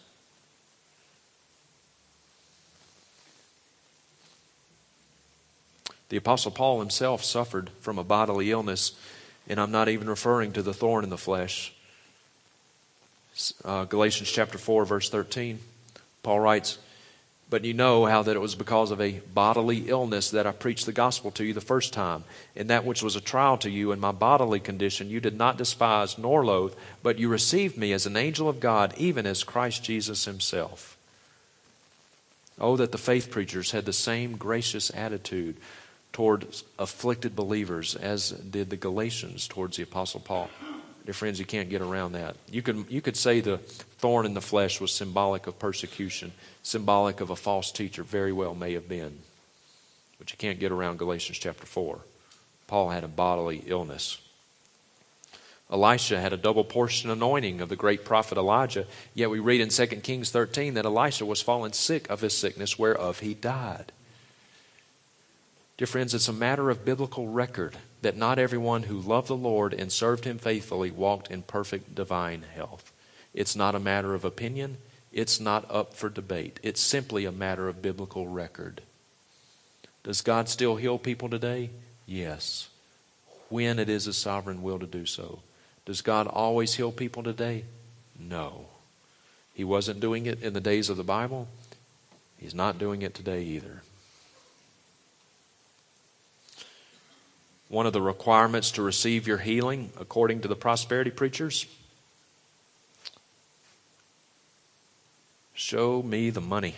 The Apostle Paul himself suffered from a bodily illness, and I'm not even referring to the thorn in the flesh. Uh, Galatians chapter four, verse thirteen, Paul writes, "But you know how that it was because of a bodily illness that I preached the gospel to you the first time. In that which was a trial to you in my bodily condition, you did not despise nor loathe, but you received me as an angel of God, even as Christ Jesus himself." Oh, that the faith preachers had the same gracious attitude toward afflicted believers as did the Galatians towards the Apostle Paul. Dear friends, you can't get around that. You could, you could say the thorn in the flesh was symbolic of persecution, symbolic of a false teacher. Very well may have been. But you can't get around Galatians chapter four. Paul had a bodily illness. Elisha had a double portion anointing of the great prophet Elijah, yet we read in Second Kings thirteen that Elisha was fallen sick of his sickness, whereof he died. Dear friends, it's a matter of biblical record that not everyone who loved the Lord and served him faithfully walked in perfect divine health. It's not a matter of opinion. It's not up for debate. It's simply a matter of biblical record. Does God still heal people today? Yes. When it is His sovereign will to do so. Does God always heal people today? No. He wasn't doing it in the days of the Bible. He's not doing it today either. One of the requirements to receive your healing, according to the prosperity preachers, show me the money.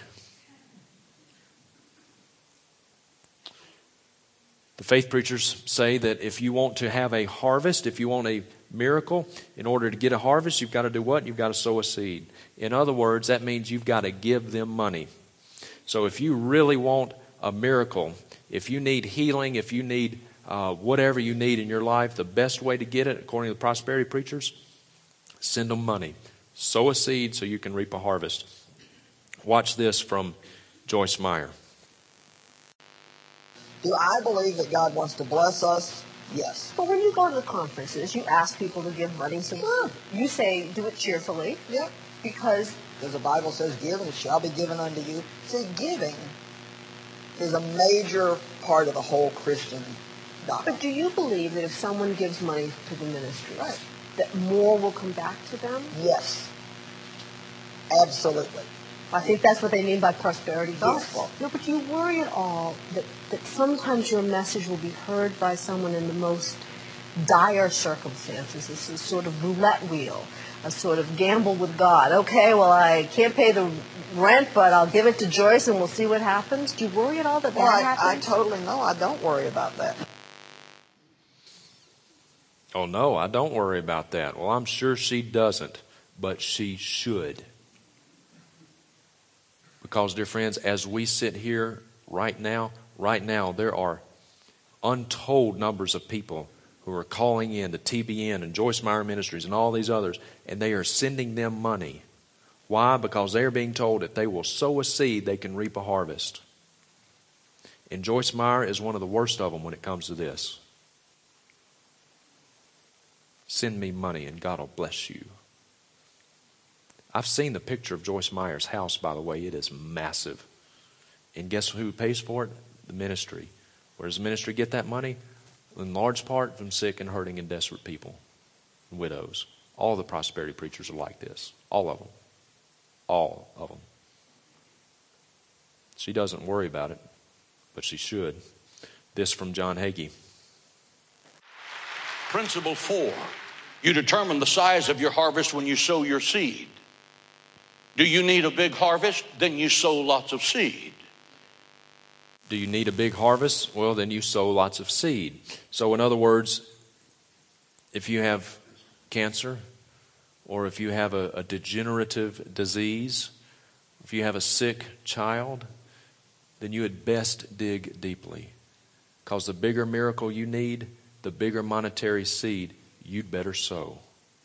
The faith preachers say that if you want to have a harvest, if you want a miracle, in order to get a harvest, you've got to do what? You've got to sow a seed. In other words, that means you've got to give them money. So if you really want a miracle, if you need healing, if you need uh, whatever you need in your life, the best way to get it, according to the prosperity preachers, send them money. Sow a seed so you can reap a harvest. Watch this from Joyce Meyer. Do I believe that God wants to bless us? Yes. But when you go to the conferences, you ask people to give money. So Sure. you say, do it cheerfully. Yep. Because Because the Bible says, give and it shall be given unto you. See, giving is a major part of the whole Christian doctrine. But do you believe that if someone gives money to the ministry, Right. that more will come back to them? Yes. Absolutely. I think that's what they mean by prosperity Gospel. gospel. No, but you worry at all that, that sometimes your message will be heard by someone in the most dire circumstances. This is sort of roulette wheel, a sort of gamble with God. Okay, well, I can't pay the rent, but I'll give it to Joyce and we'll see what happens. Do you worry at all that Well, that I, I happens? totally know. I don't worry about that. Oh, no, I don't worry about that. Well, I'm sure she doesn't, but she should. Because, dear friends, as we sit here right now, right now, there are untold numbers of people who are calling in to T B N and Joyce Meyer Ministries and all these others, and they are sending them money. Why? Because they are being told if they will sow a seed, they can reap a harvest. And Joyce Meyer is one of the worst of them when it comes to this. Send me money and God will bless you. I've seen the picture of Joyce Meyer's house, by the way. It is massive. And guess who pays for it? The ministry. Where does the ministry get that money? In large part from sick and hurting and desperate people and widows. All the prosperity preachers are like this. All of them. All of them. She doesn't worry about it, but she should. This from John Hagee. Principle four. You determine the size of your harvest when you sow your seed. Do you need a big harvest? Then you sow lots of seed. Do you need a big harvest? Well, then you sow lots of seed. So in other words, if you have cancer, or if you have a, a degenerative disease, if you have a sick child, then you had best dig deeply. Because the bigger miracle you need, the bigger monetary seed you'd better sow.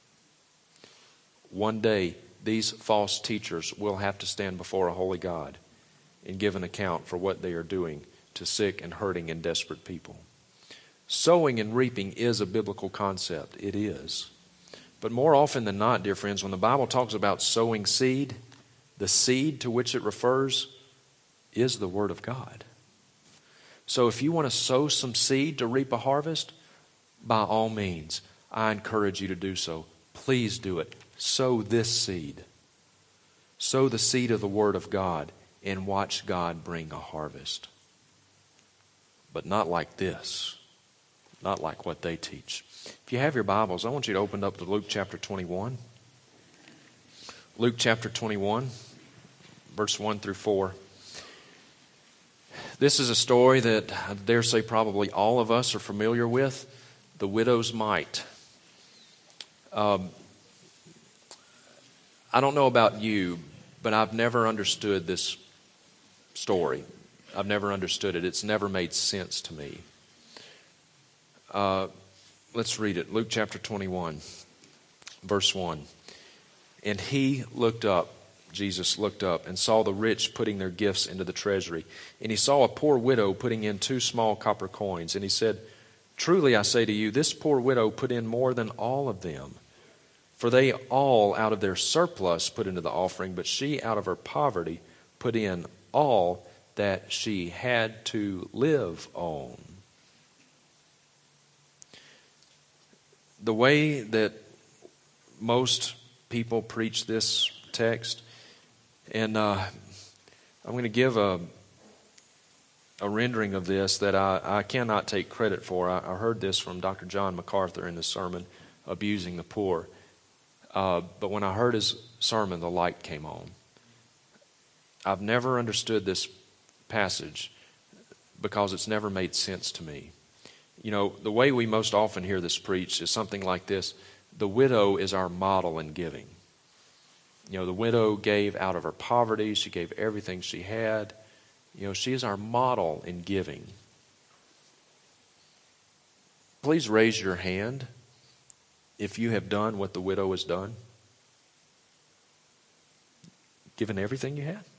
One day, these false teachers will have to stand before a holy God and give an account for what they are doing to sick and hurting and desperate people. Sowing and reaping is a biblical concept. It is. But more often than not, dear friends, when the Bible talks about sowing seed, the seed to which it refers is the Word of God. So if you want to sow some seed to reap a harvest, by all means, I encourage you to do so. Please do it. sow this seed. Sow the seed of the Word of God and watch God bring a harvest. But not like this. Not like what they teach. If you have your Bibles, I want you to open up to Luke chapter twenty-one. Luke chapter twenty-one, verse one through four. This is a story that I dare say probably all of us are familiar with, the widow's mite. Um, I don't know about you, but I've never understood this story. I've never understood it. It's never made sense to me. Uh, let's read it. Luke chapter twenty-one, verse one. And he looked up, Jesus looked up, and saw the rich putting their gifts into the treasury. And he saw a poor widow putting in two small copper coins. And he said, truly I say to you, this poor widow put in more than all of them. For they all out of their surplus put into the offering, but she out of her poverty put in all that she had to live on. The way that most people preach this text, and uh, I'm going to give a a rendering of this that I, I cannot take credit for. I, I heard this from Doctor John MacArthur in his sermon, Abusing the Poor. Uh, but when I heard his sermon, the light came on. I've never understood this passage because it's never made sense to me. You know, the way we most often hear this preached is something like this. The widow is our model in giving. You know, the widow gave out of her poverty. She gave everything she had. You know, she is our model in giving. Please raise your hand if you have done what the widow has done. Given everything you had.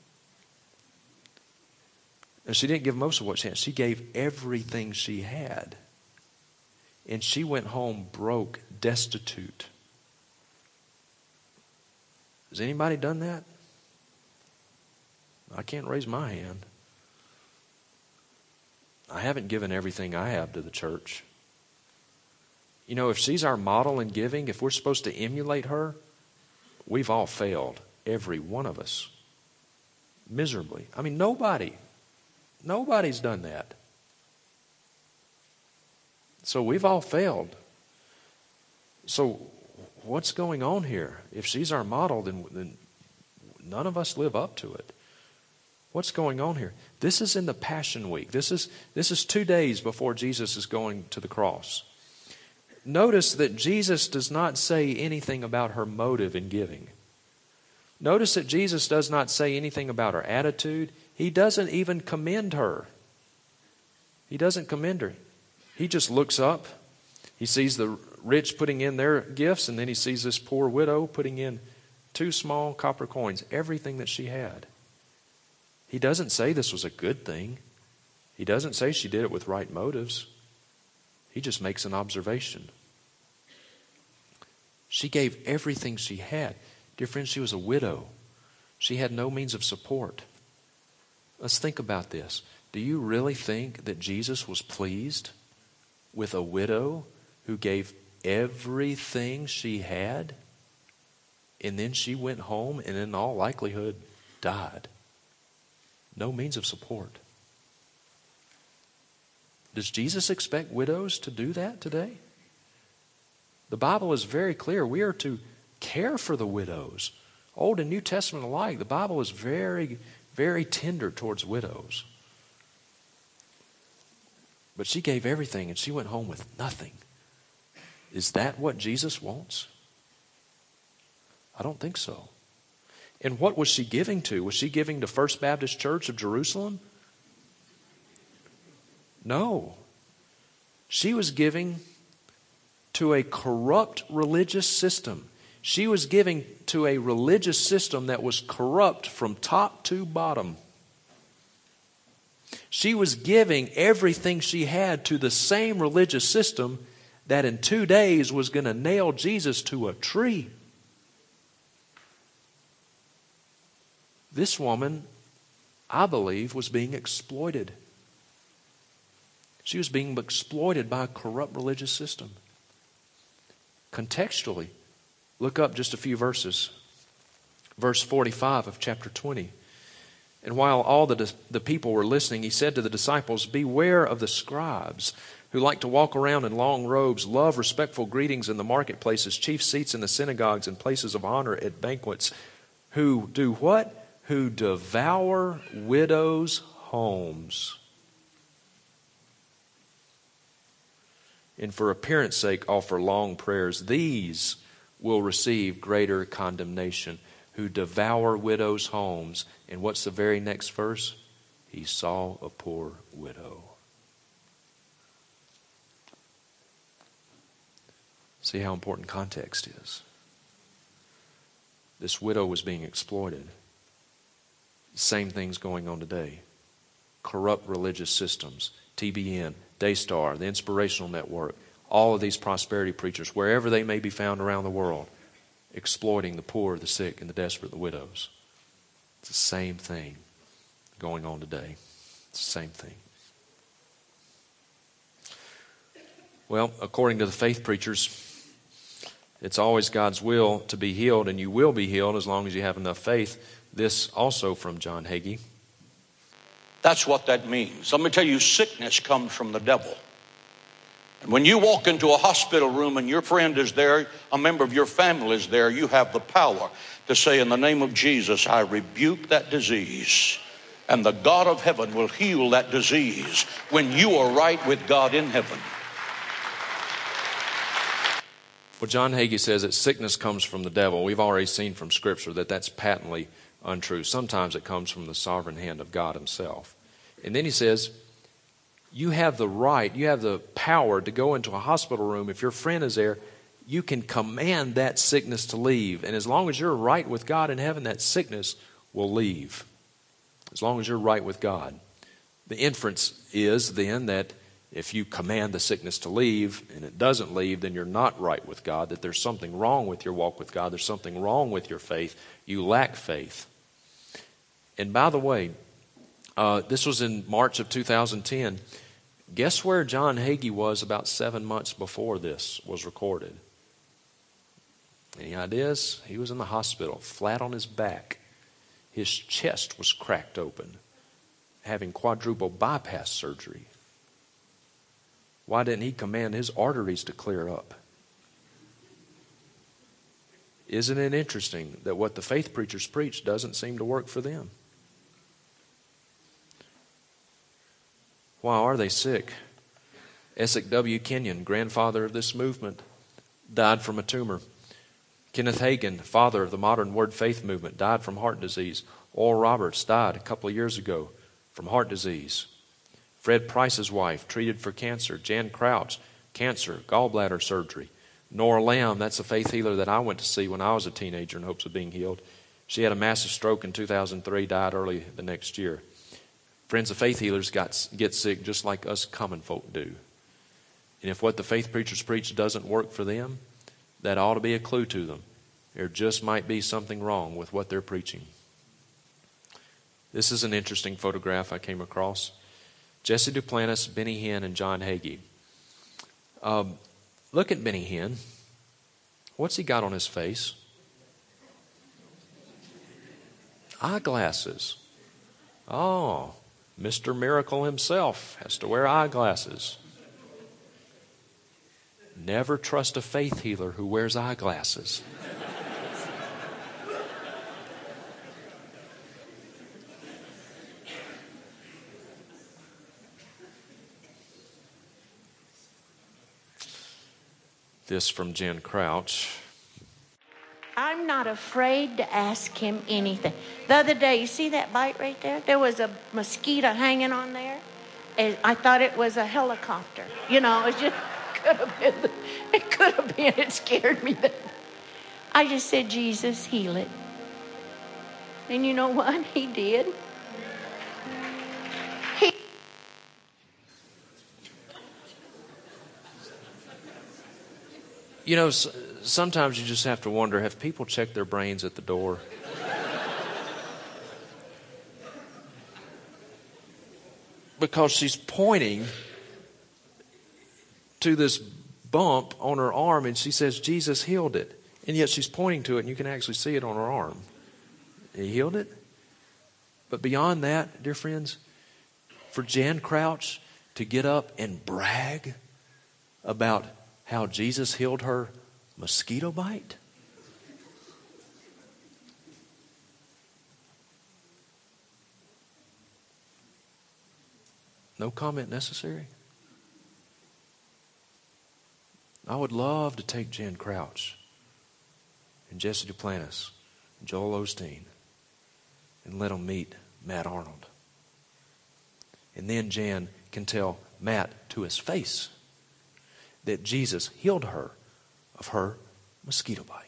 And she didn't give most of what she had. She gave everything she had. And she went home broke, destitute. Has anybody done that? I can't raise my hand. I haven't given everything I have to the church. You know, if she's our model in giving, if we're supposed to emulate her, we've all failed. Every one of us. Miserably. I mean, nobody. Nobody's done that. So we've all failed. So what's going on here? If she's our model, then, then none of us live up to it. What's going on here? This is in the Passion Week. This is, this is two days before Jesus is going to the cross. Notice that Jesus does not say anything about her motive in giving. Notice that Jesus does not say anything about her attitude. He doesn't even commend her. He doesn't commend her. He just looks up. He sees the rich putting in their gifts, and then he sees this poor widow putting in two small copper coins, everything that she had. He doesn't say this was a good thing. He doesn't say she did it with right motives. He just makes an observation. She gave everything she had. Dear friends, she was a widow. She had no means of support. Let's think about this. Do you really think that Jesus was pleased with a widow who gave everything she had, and then she went home and in all likelihood died? No means of support. Does Jesus expect widows to do that today? The Bible is very clear. We are to care for the widows. Old and New Testament alike, the Bible is very, very tender towards widows. But she gave everything and she went home with nothing. Is that what Jesus wants? I don't think so. And what was she giving to? Was she giving to First Baptist Church of Jerusalem? No. She was giving to a corrupt religious system. She was giving to a religious system that was corrupt from top to bottom. She was giving everything she had to the same religious system that in two days was going to nail Jesus to a tree. This woman, I believe, was being exploited. She was being exploited by a corrupt religious system. Contextually, Look up just a few verses. Verse forty-five of chapter twenty. And while all the, the people were listening, he said to the disciples, beware of the scribes who like to walk around in long robes, love respectful greetings in the marketplaces, chief seats in the synagogues, and places of honor at banquets, who do what? Who devour widows' homes, and for appearance sake offer long prayers. These will receive greater condemnation. Who devour widows' homes. And what's the very next verse? He saw a poor widow. See how important context is. This widow was being exploited. Same things going on today. Corrupt religious systems, T B N, Daystar, the Inspirational Network, all of these prosperity preachers, wherever they may be found around the world, exploiting the poor, the sick, and the desperate, the widows. It's the same thing going on today. It's the same thing. Well, according to the faith preachers, it's always God's will to be healed, and you will be healed as long as you have enough faith. This also from John Hagee. That's what that means. Let me tell you, sickness comes from the devil. And when you walk into a hospital room and your friend is there, a member of your family is there, you have the power to say, in the name of Jesus, I rebuke that disease. And the God of heaven will heal that disease when you are right with God in heaven. Well, John Hagee says that sickness comes from the devil. We've already seen from Scripture that that's patently untrue. Sometimes it comes from the sovereign hand of God himself. And then he says, you have the right, you have the power to go into a hospital room. If your friend is there, you can command that sickness to leave. And as long as you're right with God in heaven, that sickness will leave. As long as you're right with God. The inference is then that if you command the sickness to leave and it doesn't leave, then you're not right with God, that there's something wrong with your walk with God. There's something wrong with your faith. You lack faith. And by the way, uh, this was in March of two thousand ten. Guess where John Hagee was about seven months before this was recorded? Any ideas? He was in the hospital, flat on his back. His chest was cracked open, having quadruple bypass surgery. Why didn't he command his arteries to clear up? Isn't it interesting that what the faith preachers preach doesn't seem to work for them? Why are they sick? Esek W. Kenyon, grandfather of this movement, died from a tumor. Kenneth Hagin, father of the modern Word Faith movement, died from heart disease. Oral Roberts died a couple of years ago from heart disease. Fred Price's wife, treated for cancer. Jan Crouch, cancer, gallbladder surgery. Nora Lamb, that's a faith healer that I went to see when I was a teenager in hopes of being healed. She had a massive stroke in two thousand three, died early the next year. Friends of faith healers got, get sick just like us common folk do. And if what the faith preachers preach doesn't work for them, that ought to be a clue to them. There just might be something wrong with what they're preaching. This is an interesting photograph I came across. Jesse Duplantis, Benny Hinn, and John Hagee. Um, look at Benny Hinn. What's he got on his face? Eyeglasses. Oh, Mister Miracle himself has to wear eyeglasses. Never trust a faith healer who wears eyeglasses. This from Jen Crouch. I'm not afraid to ask him anything. The other day, you see that bite right there? There was a mosquito hanging on there. And I thought it was a helicopter. You know, it just could have been. It could have been. It scared me. I just said, Jesus, heal it. And you know what? He did. He You know, sometimes you just have to wonder, have people checked their brains at the door? Because she's pointing to this bump on her arm and she says, Jesus healed it. And yet she's pointing to it, and you can actually see it on her arm. He healed it. But beyond that, dear friends, for Jan Crouch to get up and brag about how Jesus healed her mosquito bite? No comment necessary? I would love to take Jan Crouch and Jesse Duplantis and Joel Osteen and let them meet Matt Arnold. And then Jan can tell Matt to his face that Jesus healed her of her mosquito bite.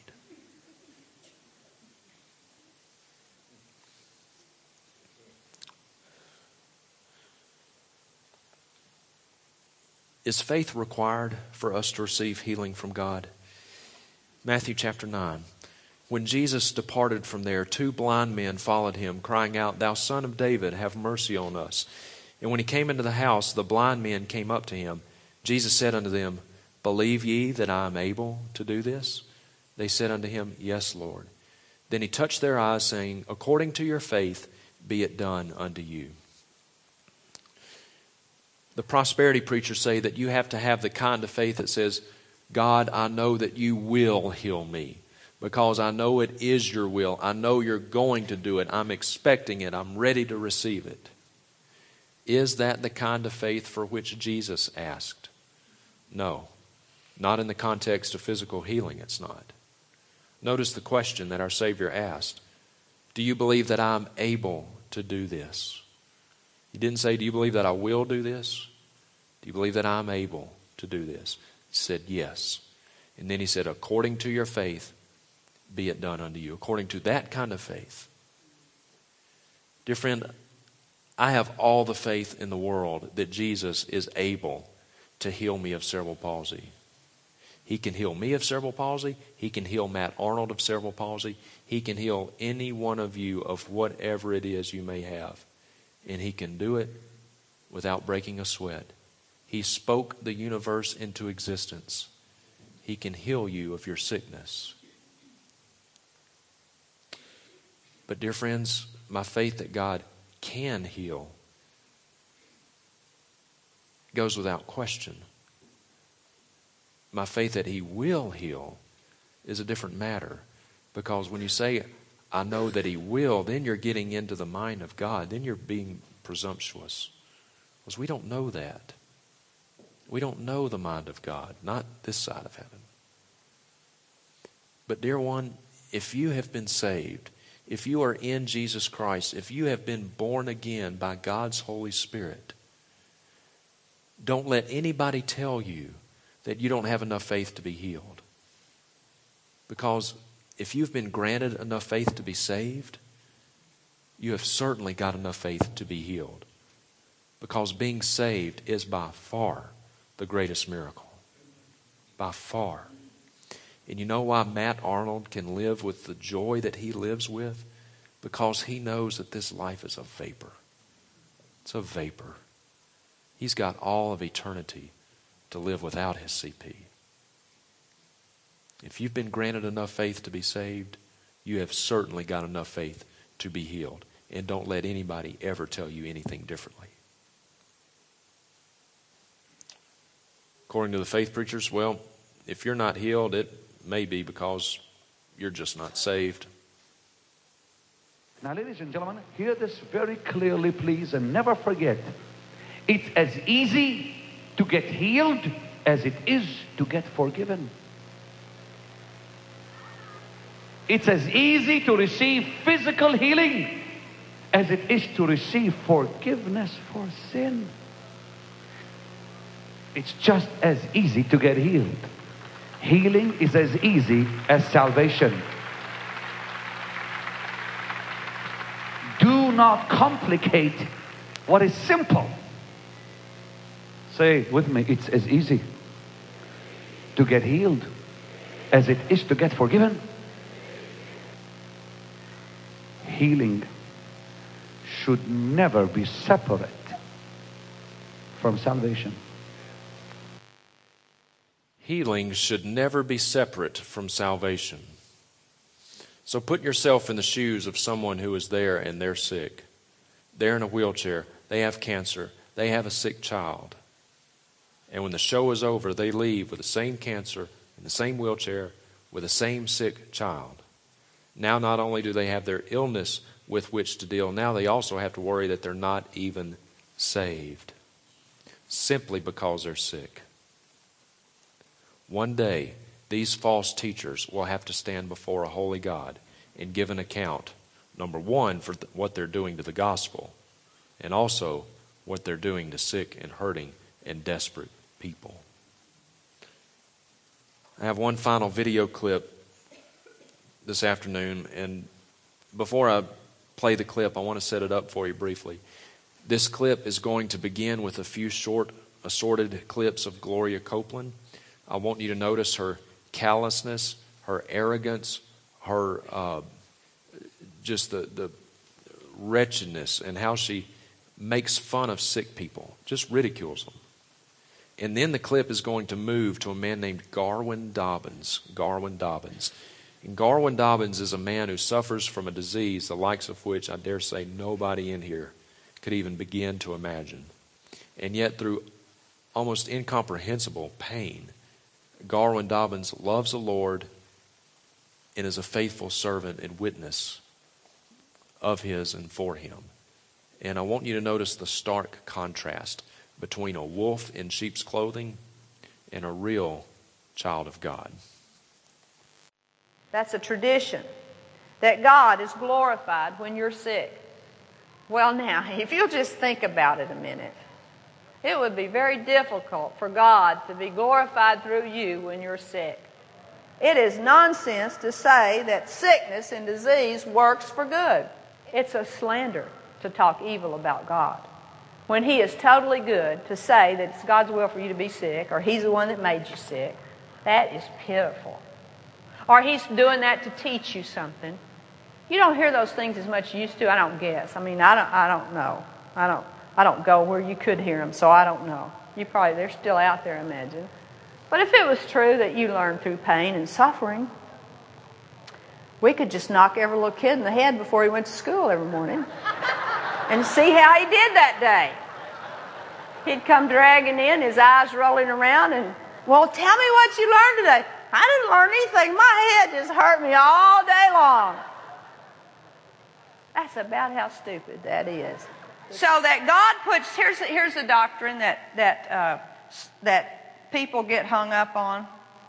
Is faith required for us to receive healing from God? Matthew chapter nine. When Jesus departed from there, two blind men followed him, crying out, "Thou Son of David, have mercy on us." And when he came into the house, the blind men came up to him. Jesus said unto them, "Believe ye that I am able to do this?" They said unto him, "Yes, Lord." Then he touched their eyes, saying, "According to your faith, be it done unto you." The prosperity preachers say that you have to have the kind of faith that says, "God, I know that you will heal me because I know it is your will. I know you're going to do it. I'm expecting it. I'm ready to receive it." Is that the kind of faith for which Jesus asked? No. Not in the context of physical healing, it's not. Notice the question that our Savior asked. Do you believe that I'm able to do this? He didn't say, do you believe that I will do this? Do you believe that I'm able to do this? He said, yes. And then he said, according to your faith, be it done unto you. According to that kind of faith. Dear friend, I have all the faith in the world that Jesus is able to heal me of cerebral palsy. He can heal me of cerebral palsy. He can heal Matt Arnold of cerebral palsy. He can heal any one of you of whatever it is you may have. And he can do it without breaking a sweat. He spoke the universe into existence. He can heal you of your sickness. But dear friends, my faith that God can heal goes without question. My faith that he will heal is a different matter. Because when you say, I know that he will, then you're getting into the mind of God. Then you're being presumptuous. Because we don't know that. We don't know the mind of God, not this side of heaven. But dear one, if you have been saved, if you are in Jesus Christ, if you have been born again by God's Holy Spirit, don't let anybody tell you that you don't have enough faith to be healed. Because if you've been granted enough faith to be saved, you have certainly got enough faith to be healed. Because being saved is by far the greatest miracle. By far. And you know why Matt Arnold can live with the joy that he lives with? Because he knows that this life is a vapor. It's a vapor. He's got all of eternity to live without his C P. If you've been granted enough faith to be saved, you have certainly got enough faith to be healed. And don't let anybody ever tell you anything differently. According to the faith preachers, well, if you're not healed, it may be because you're just not saved. Now, ladies and gentlemen, hear this very clearly, please, and never forget. It's as easy to get healed as it is to get forgiven. It's as easy to receive physical healing as it is to receive forgiveness for sin. It's just as easy to get healed. Healing is as easy as salvation. Do not complicate what is simple. Say with me, it's as easy to get healed as it is to get forgiven. Healing should never be separate from salvation. Healing should never be separate from salvation. So put yourself in the shoes of someone who is there and they're sick. They're in a wheelchair. They have cancer. They have a sick child. And when the show is over, they leave with the same cancer, in the same wheelchair, with the same sick child. Now not only do they have their illness with which to deal, now they also have to worry that they're not even saved, simply because they're sick. One day, these false teachers will have to stand before a holy God and give an account, number one, for th- what they're doing to the gospel, and also what they're doing to sick and hurting and desperate people. I have one final video clip this afternoon, and before I play the clip, I want to set it up for you briefly. This clip is going to begin with a few short, assorted clips of Gloria Copeland. I want you to notice her callousness, her arrogance, her uh, just the, the wretchedness, and how she makes fun of sick people, just ridicules them. And then the clip is going to move to a man named Garwin Dobbins. Garwin Dobbins. And Garwin Dobbins is a man who suffers from a disease the likes of which I dare say nobody in here could even begin to imagine. And yet through almost incomprehensible pain, Garwin Dobbins loves the Lord and is a faithful servant and witness of His and for Him. And I want you to notice the stark contrast between a wolf in sheep's clothing and a real child of God. That's a tradition, that God is glorified when you're sick. Well, now, if you'll just think about it a minute, it would be very difficult for God to be glorified through you when you're sick. It is nonsense to say that sickness and disease works for good. It's a slander to talk evil about God. When He is totally good, to say that it's God's will for you to be sick, or He's the one that made you sick, that is pitiful. Or He's doing that to teach you something. You don't hear those things as much as you used to, I don't guess. I mean, I don't, I don't know. I don't, I don't go where you could hear them, so I don't know. You probably, they're still out there, I imagine. But if it was true that you learned through pain and suffering, we could just knock every little kid in the head before he went to school every morning and see how he did that day. He'd come dragging in, his eyes rolling around, and, well, tell me what you learned today. I didn't learn anything. My head just hurt me all day long. That's about how stupid that is. So that God puts, here's a, here's a doctrine that, that, uh, that people get hung up on.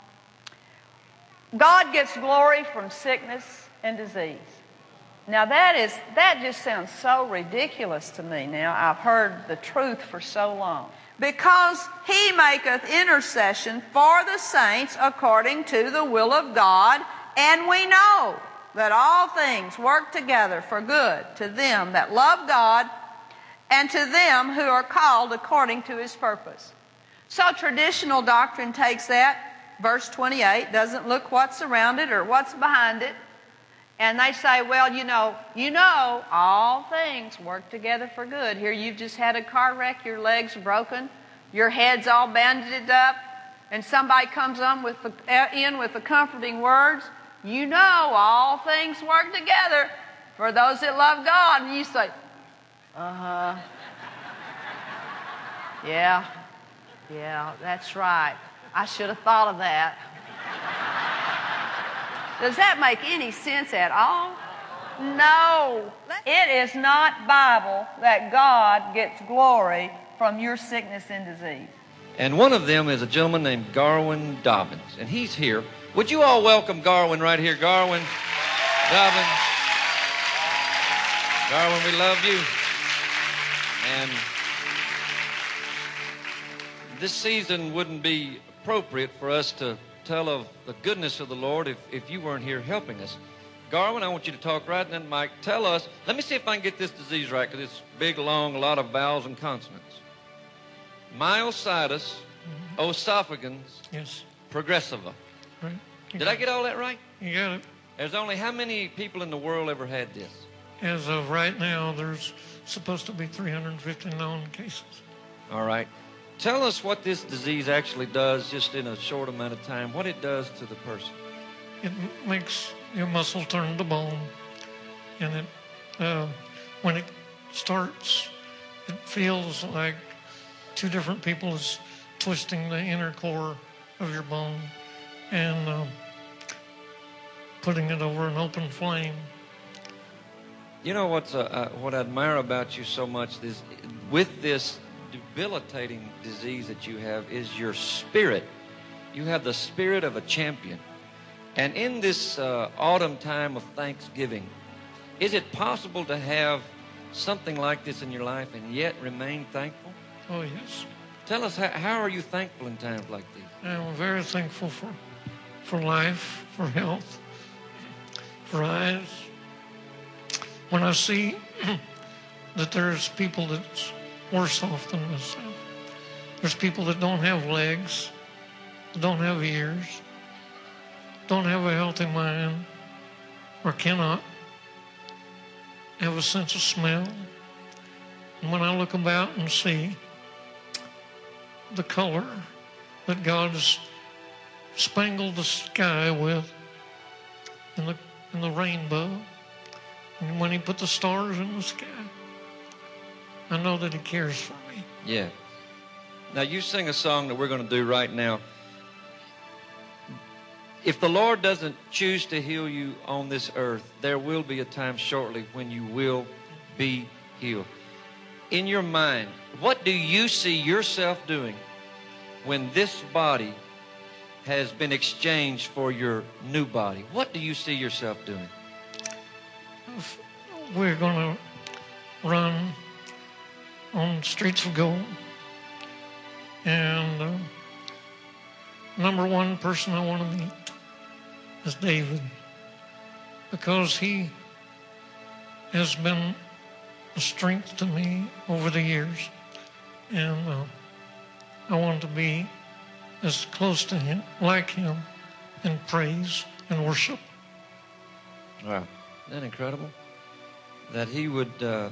God gets glory from sickness and disease. Now that is, that just sounds so ridiculous to me now. I've heard the truth for so long. Because He maketh intercession for the saints according to the will of God, and we know that all things work together for good to them that love God and to them who are called according to His purpose. So traditional doctrine takes that, verse twenty-eight, doesn't look what's around it or what's behind it, and they say, well, you know, you know, all things work together for good. Here you've just had a car wreck, your leg's broken, your head's all bandaged up, and somebody comes on with the, in with the comforting words, you know all things work together for those that love God. And you say, uh-huh. Yeah, yeah, that's right. I should have thought of that. Does that make any sense at all? No. It is not Bible that God gets glory from your sickness and disease. And one of them is a gentleman named Garwin Dobbins, and he's here. Would you all welcome Garwin right here? Garwin Dobbins. Garwin, we love you. And this season wouldn't be appropriate for us to tell of the goodness of the Lord if, if you weren't here helping us. Garwin, I want you to talk right in that mic. Tell us, let me see if I can get this disease right, because it's big, long, a lot of vowels and consonants. Myositis, mm-hmm. Oesophagus, yes. Progressiva. Right. Did I get all that right? You got it. There's only how many people in the world ever had this? As of right now, there's supposed to be three hundred fifty known cases. All right. Tell us what this disease actually does just in a short amount of time, what it does to the person. It makes your muscle turn to bone. And it, uh, when it starts, it feels like two different people is twisting the inner core of your bone and uh, putting it over an open flame. You know what's uh, uh, what I admire about you so much is with this debilitating disease that you have is your spirit. You have the spirit of a champion. And in this uh, autumn time of Thanksgiving, is it possible to have something like this in your life and yet remain thankful? Oh, yes. Tell us, how, how are you thankful in times like these? I'm very thankful for, for life, for health, for eyes. When I see that there's people that's worse off than myself, there's people that don't have legs, don't have ears, don't have a healthy mind, or cannot have a sense of smell. And when I look about and see the color that God has spangled the sky with in the, in the rainbow, and when he put the stars in the sky, I know that he cares for me. Yeah. Now you sing a song that we're going to do right now. If the Lord doesn't choose to heal you on this earth, there will be a time shortly when you will be healed. In your mind, what do you see yourself doing when this body has been exchanged for your new body? What do you see yourself doing? We're going to run on streets of gold. And uh, number one person I want to meet is David, because he has been a strength to me over the years. And uh, I want to be as close to him, like him, in praise and worship. Wow. Isn't that incredible? That he would, uh,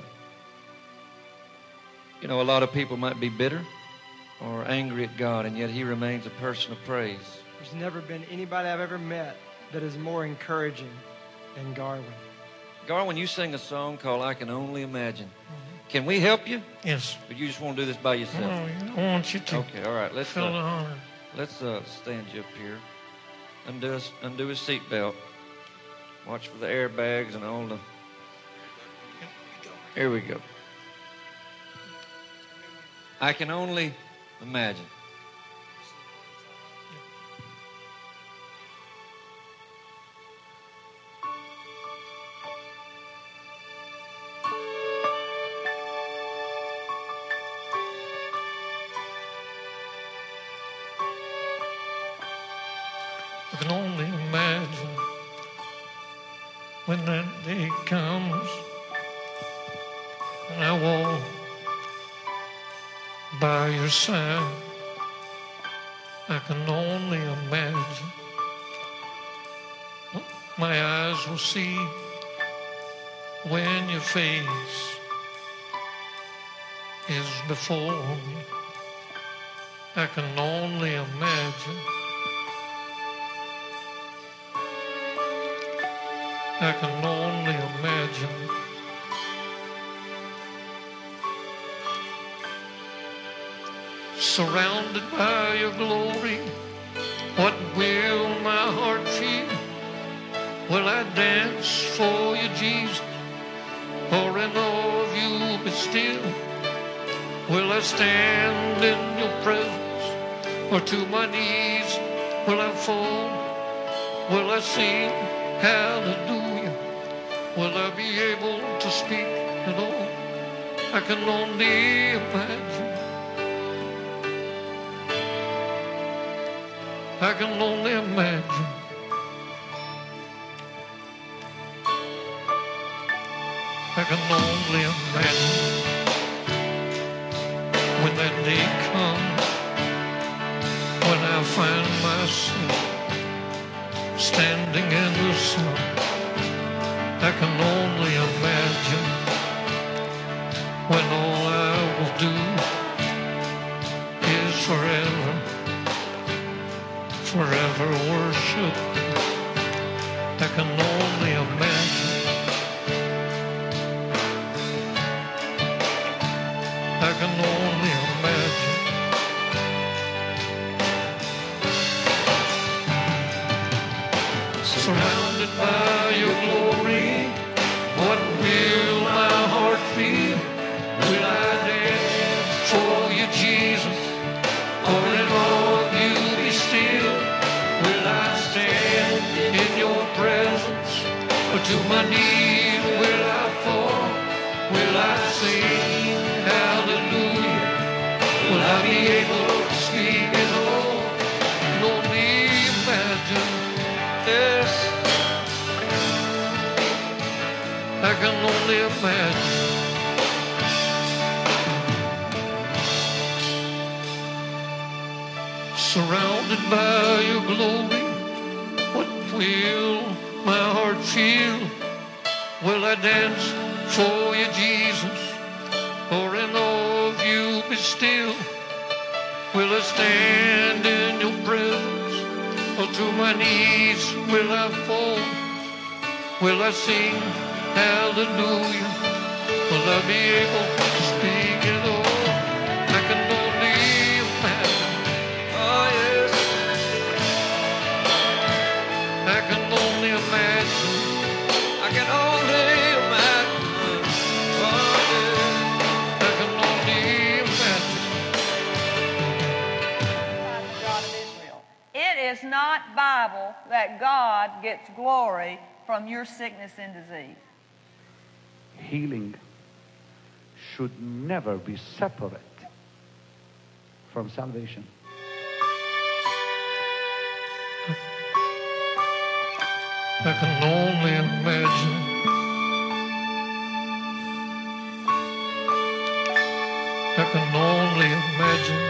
you know, a lot of people might be bitter or angry at God, and yet he remains a person of praise. There's never been anybody I've ever met that is more encouraging than Garwin. Garwin, you sing a song called I Can Only Imagine. Mm-hmm. Can we help you? Yes. But you just want to do this by yourself? No, I want you to. Okay, all right. Let's, feel uh, the honor. Let's uh, stand you up here. Undo, his, undo his seatbelt. Watch for the airbags and all the... Here we go. I can only imagine. I can only imagine when that day comes and I walk by your side. I can only imagine what my eyes will see when your face is before me. I can only imagine. I can only imagine. Surrounded by your glory, what will my heart feel? Will I dance for you, Jesus, or in awe of you be still? Will I stand in your presence, or to my knees will I fall? Will I sing hallelujah? Will I be able to speak at all? I can only imagine. I can only imagine. I can only imagine when that day comes, when I find myself standing in the sun. I can only imagine when all I will do knees will I fall? Will I sing hallelujah? Will I be able to speak at all? I can only imagine. Yes, I can only imagine. Surrounded by your glory, what will my heart feel? Will I dance for you, Jesus, or in awe of you be still? Will I stand in your presence, or to my knees will I fall? Will I sing hallelujah? Will I be able to speak at all? I can only imagine. Oh yes, I can only imagine. I can only imagine. Oh yes, I can only imagine. God of Israel. It is not Bible that God gets glory from your sickness and disease. Healing should never be separate from salvation. I can only imagine. I can only imagine.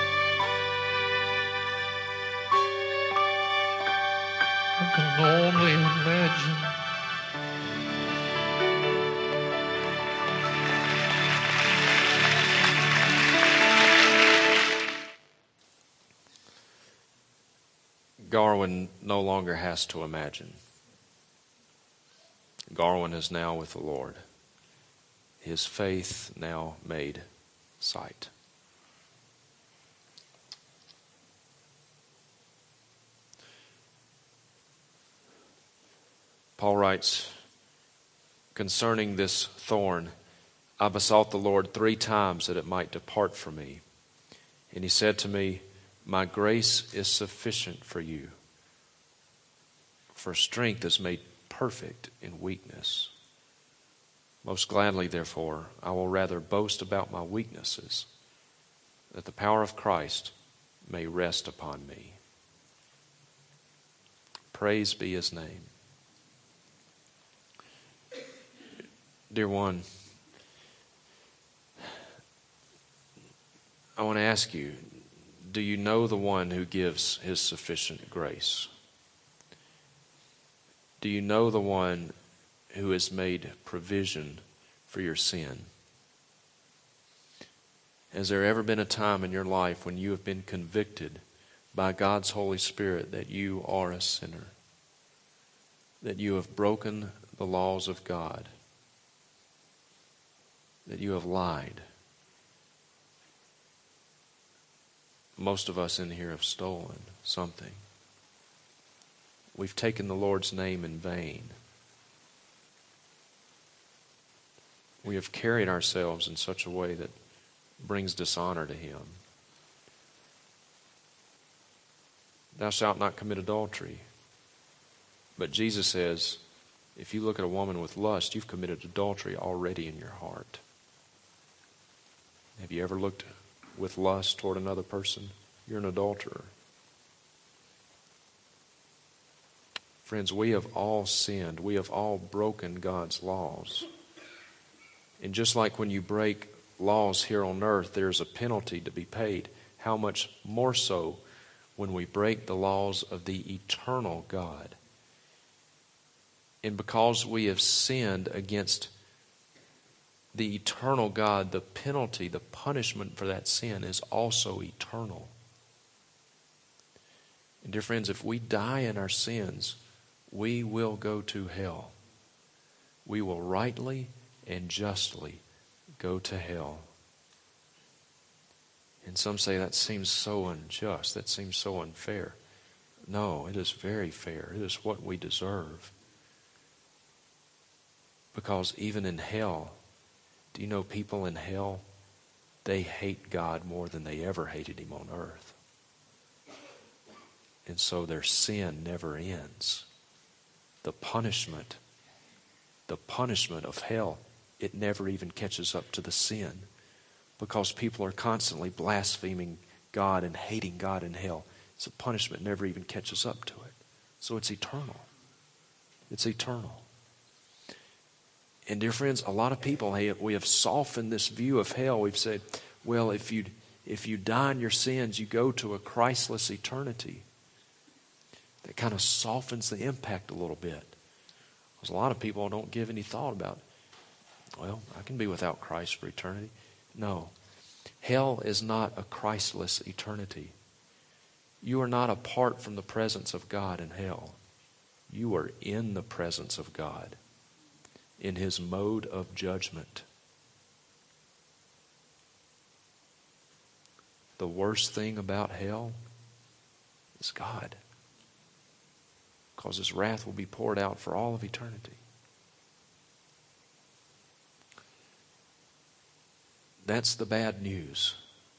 I can only imagine. Garwin no longer has to imagine. Garwin is now with the Lord. His faith now made sight. Paul writes, concerning this thorn, I besought the Lord three times that it might depart from me. And he said to me, my grace is sufficient for you, for strength is made perfect in weakness. Most gladly, therefore, I will rather boast about my weaknesses, that the power of Christ may rest upon me. Praise be his name. Dear one, I want to ask you, do you know the one who gives his sufficient grace? Do you know the one who has made provision for your sin? Has there ever been a time in your life when you have been convicted by God's Holy Spirit that you are a sinner, that you have broken the laws of God, that you have lied? Most of us in here have stolen something. We've taken the Lord's name in vain. We have carried ourselves in such a way that brings dishonor to Him. Thou shalt not commit adultery. But Jesus says, if you look at a woman with lust, you've committed adultery already in your heart. Have you ever looked with lust toward another person? You're an adulterer. Friends, we have all sinned. We have all broken God's laws. And just like when you break laws here on earth, there's a penalty to be paid. How much more so when we break the laws of the eternal God? And because we have sinned against the eternal God, the penalty, the punishment for that sin is also eternal. And dear friends, if we die in our sins, we will go to hell. We will rightly and justly go to hell. And some say that seems so unjust, that seems so unfair. No, it is very fair. It is what we deserve. Because even in hell, do you know people in hell, they hate God more than they ever hated Him on earth. And so their sin never ends. The punishment the punishment of hell, it never even catches up to the sin, because people are constantly blaspheming God and hating God in hell. So punishment never even catches up to it. So it's eternal. It's eternal. And dear friends, a lot of people, we have softened this view of hell. We've said, well, if you if you die in your sins, you go to a Christless eternity. That kind of softens the impact a little bit. Because a lot of people don't give any thought about, well, I can be without Christ for eternity. No. Hell is not a Christless eternity. You are not apart from the presence of God in hell. You are in the presence of God, in His mode of judgment. The worst thing about hell is God, because His wrath will be poured out for all of eternity. That's the bad news.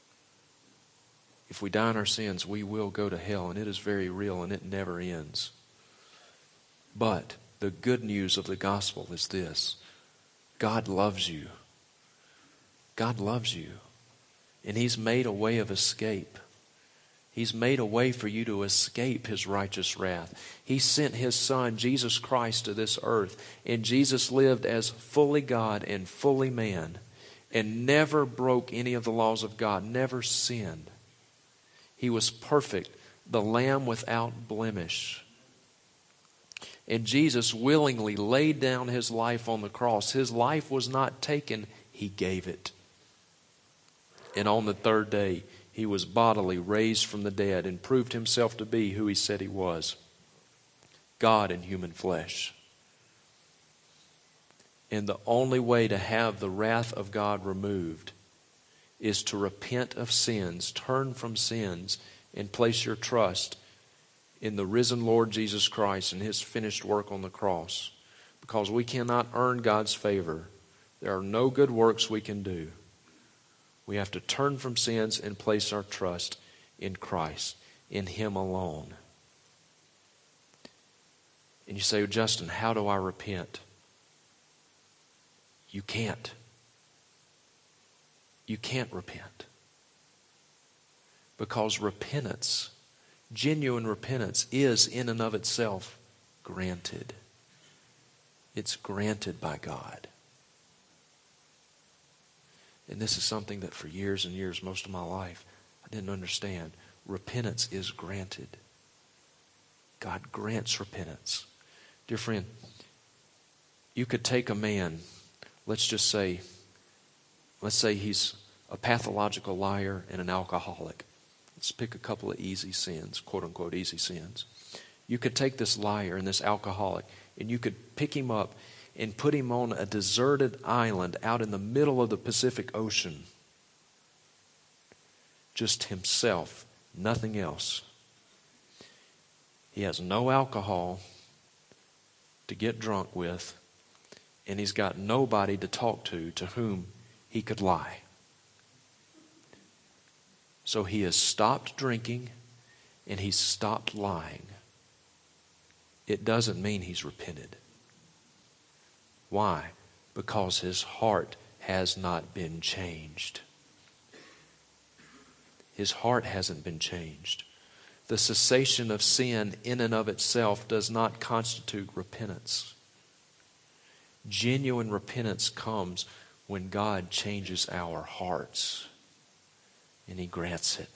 If we die in our sins, we will go to hell, and it is very real, and it never ends. But the good news of the gospel is this: God loves you. God loves you. And He's made a way of escape. He's made a way for you to escape His righteous wrath. He sent His Son, Jesus Christ, to this earth. And Jesus lived as fully God and fully man, and never broke any of the laws of God, never sinned. He was perfect, the Lamb without blemish. And Jesus willingly laid down His life on the cross. His life was not taken, He gave it. And on the third day, He was bodily raised from the dead and proved Himself to be who He said He was: God in human flesh. And the only way to have the wrath of God removed is to repent of sins, turn from sins, and place your trust in the risen Lord Jesus Christ and His finished work on the cross. Because we cannot earn God's favor. There are no good works we can do. We have to turn from sins and place our trust in Christ, in Him alone. And you say, well, Justin, how do I repent? You can't. You can't repent. Because repentance, genuine repentance, is in and of itself granted. It's granted by God. And this is something that for years and years, most of my life, I didn't understand. Repentance is granted. God grants repentance. Dear friend, you could take a man, let's just say, let's say he's a pathological liar and an alcoholic. Let's pick a couple of easy sins, quote unquote easy sins. You could take this liar and this alcoholic, and you could pick him up and put him on a deserted island out in the middle of the Pacific Ocean. Just himself, nothing else. He has no alcohol to get drunk with, and he's got nobody to talk to to whom he could lie. So he has stopped drinking and he's stopped lying. It doesn't mean he's repented. Why? Because his heart has not been changed. His heart hasn't been changed. The cessation of sin in and of itself does not constitute repentance. Genuine repentance comes when God changes our hearts, and He grants it.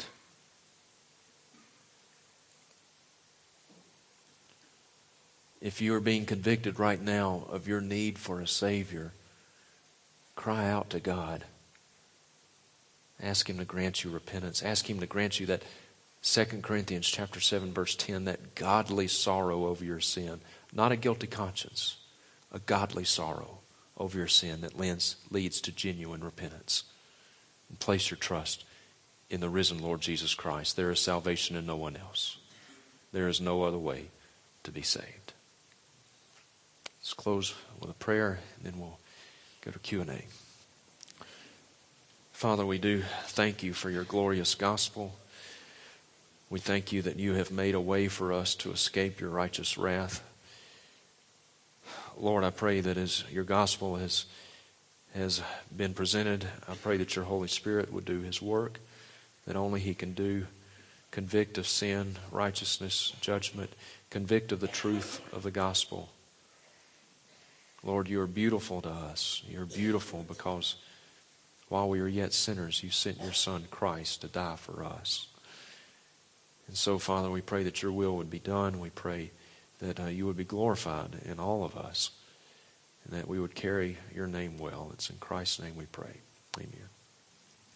If you are being convicted right now of your need for a Savior, cry out to God. Ask Him to grant you repentance. Ask Him to grant you that Second Corinthians chapter seven, verse ten, that godly sorrow over your sin. Not a guilty conscience, a godly sorrow over your sin that leads, leads to genuine repentance. And place your trust in the risen Lord Jesus Christ. There is salvation in no one else. There is no other way to be saved. Let's close with a prayer, and then we'll go to Q and A. Father, we do thank You for Your glorious gospel. We thank You that You have made a way for us to escape Your righteous wrath. Lord, I pray that as your gospel has, has been presented, I pray that your Holy Spirit would do his work that only he can do. Convict of sin, righteousness, judgment. Convict of the truth of the gospel. Lord, you are beautiful to us. You are beautiful because while we are yet sinners, you sent your Son Christ to die for us. And so, Father, we pray that your will would be done. We pray that uh, you would be glorified in all of us and that we would carry your name well. It's in Christ's name we pray. Amen.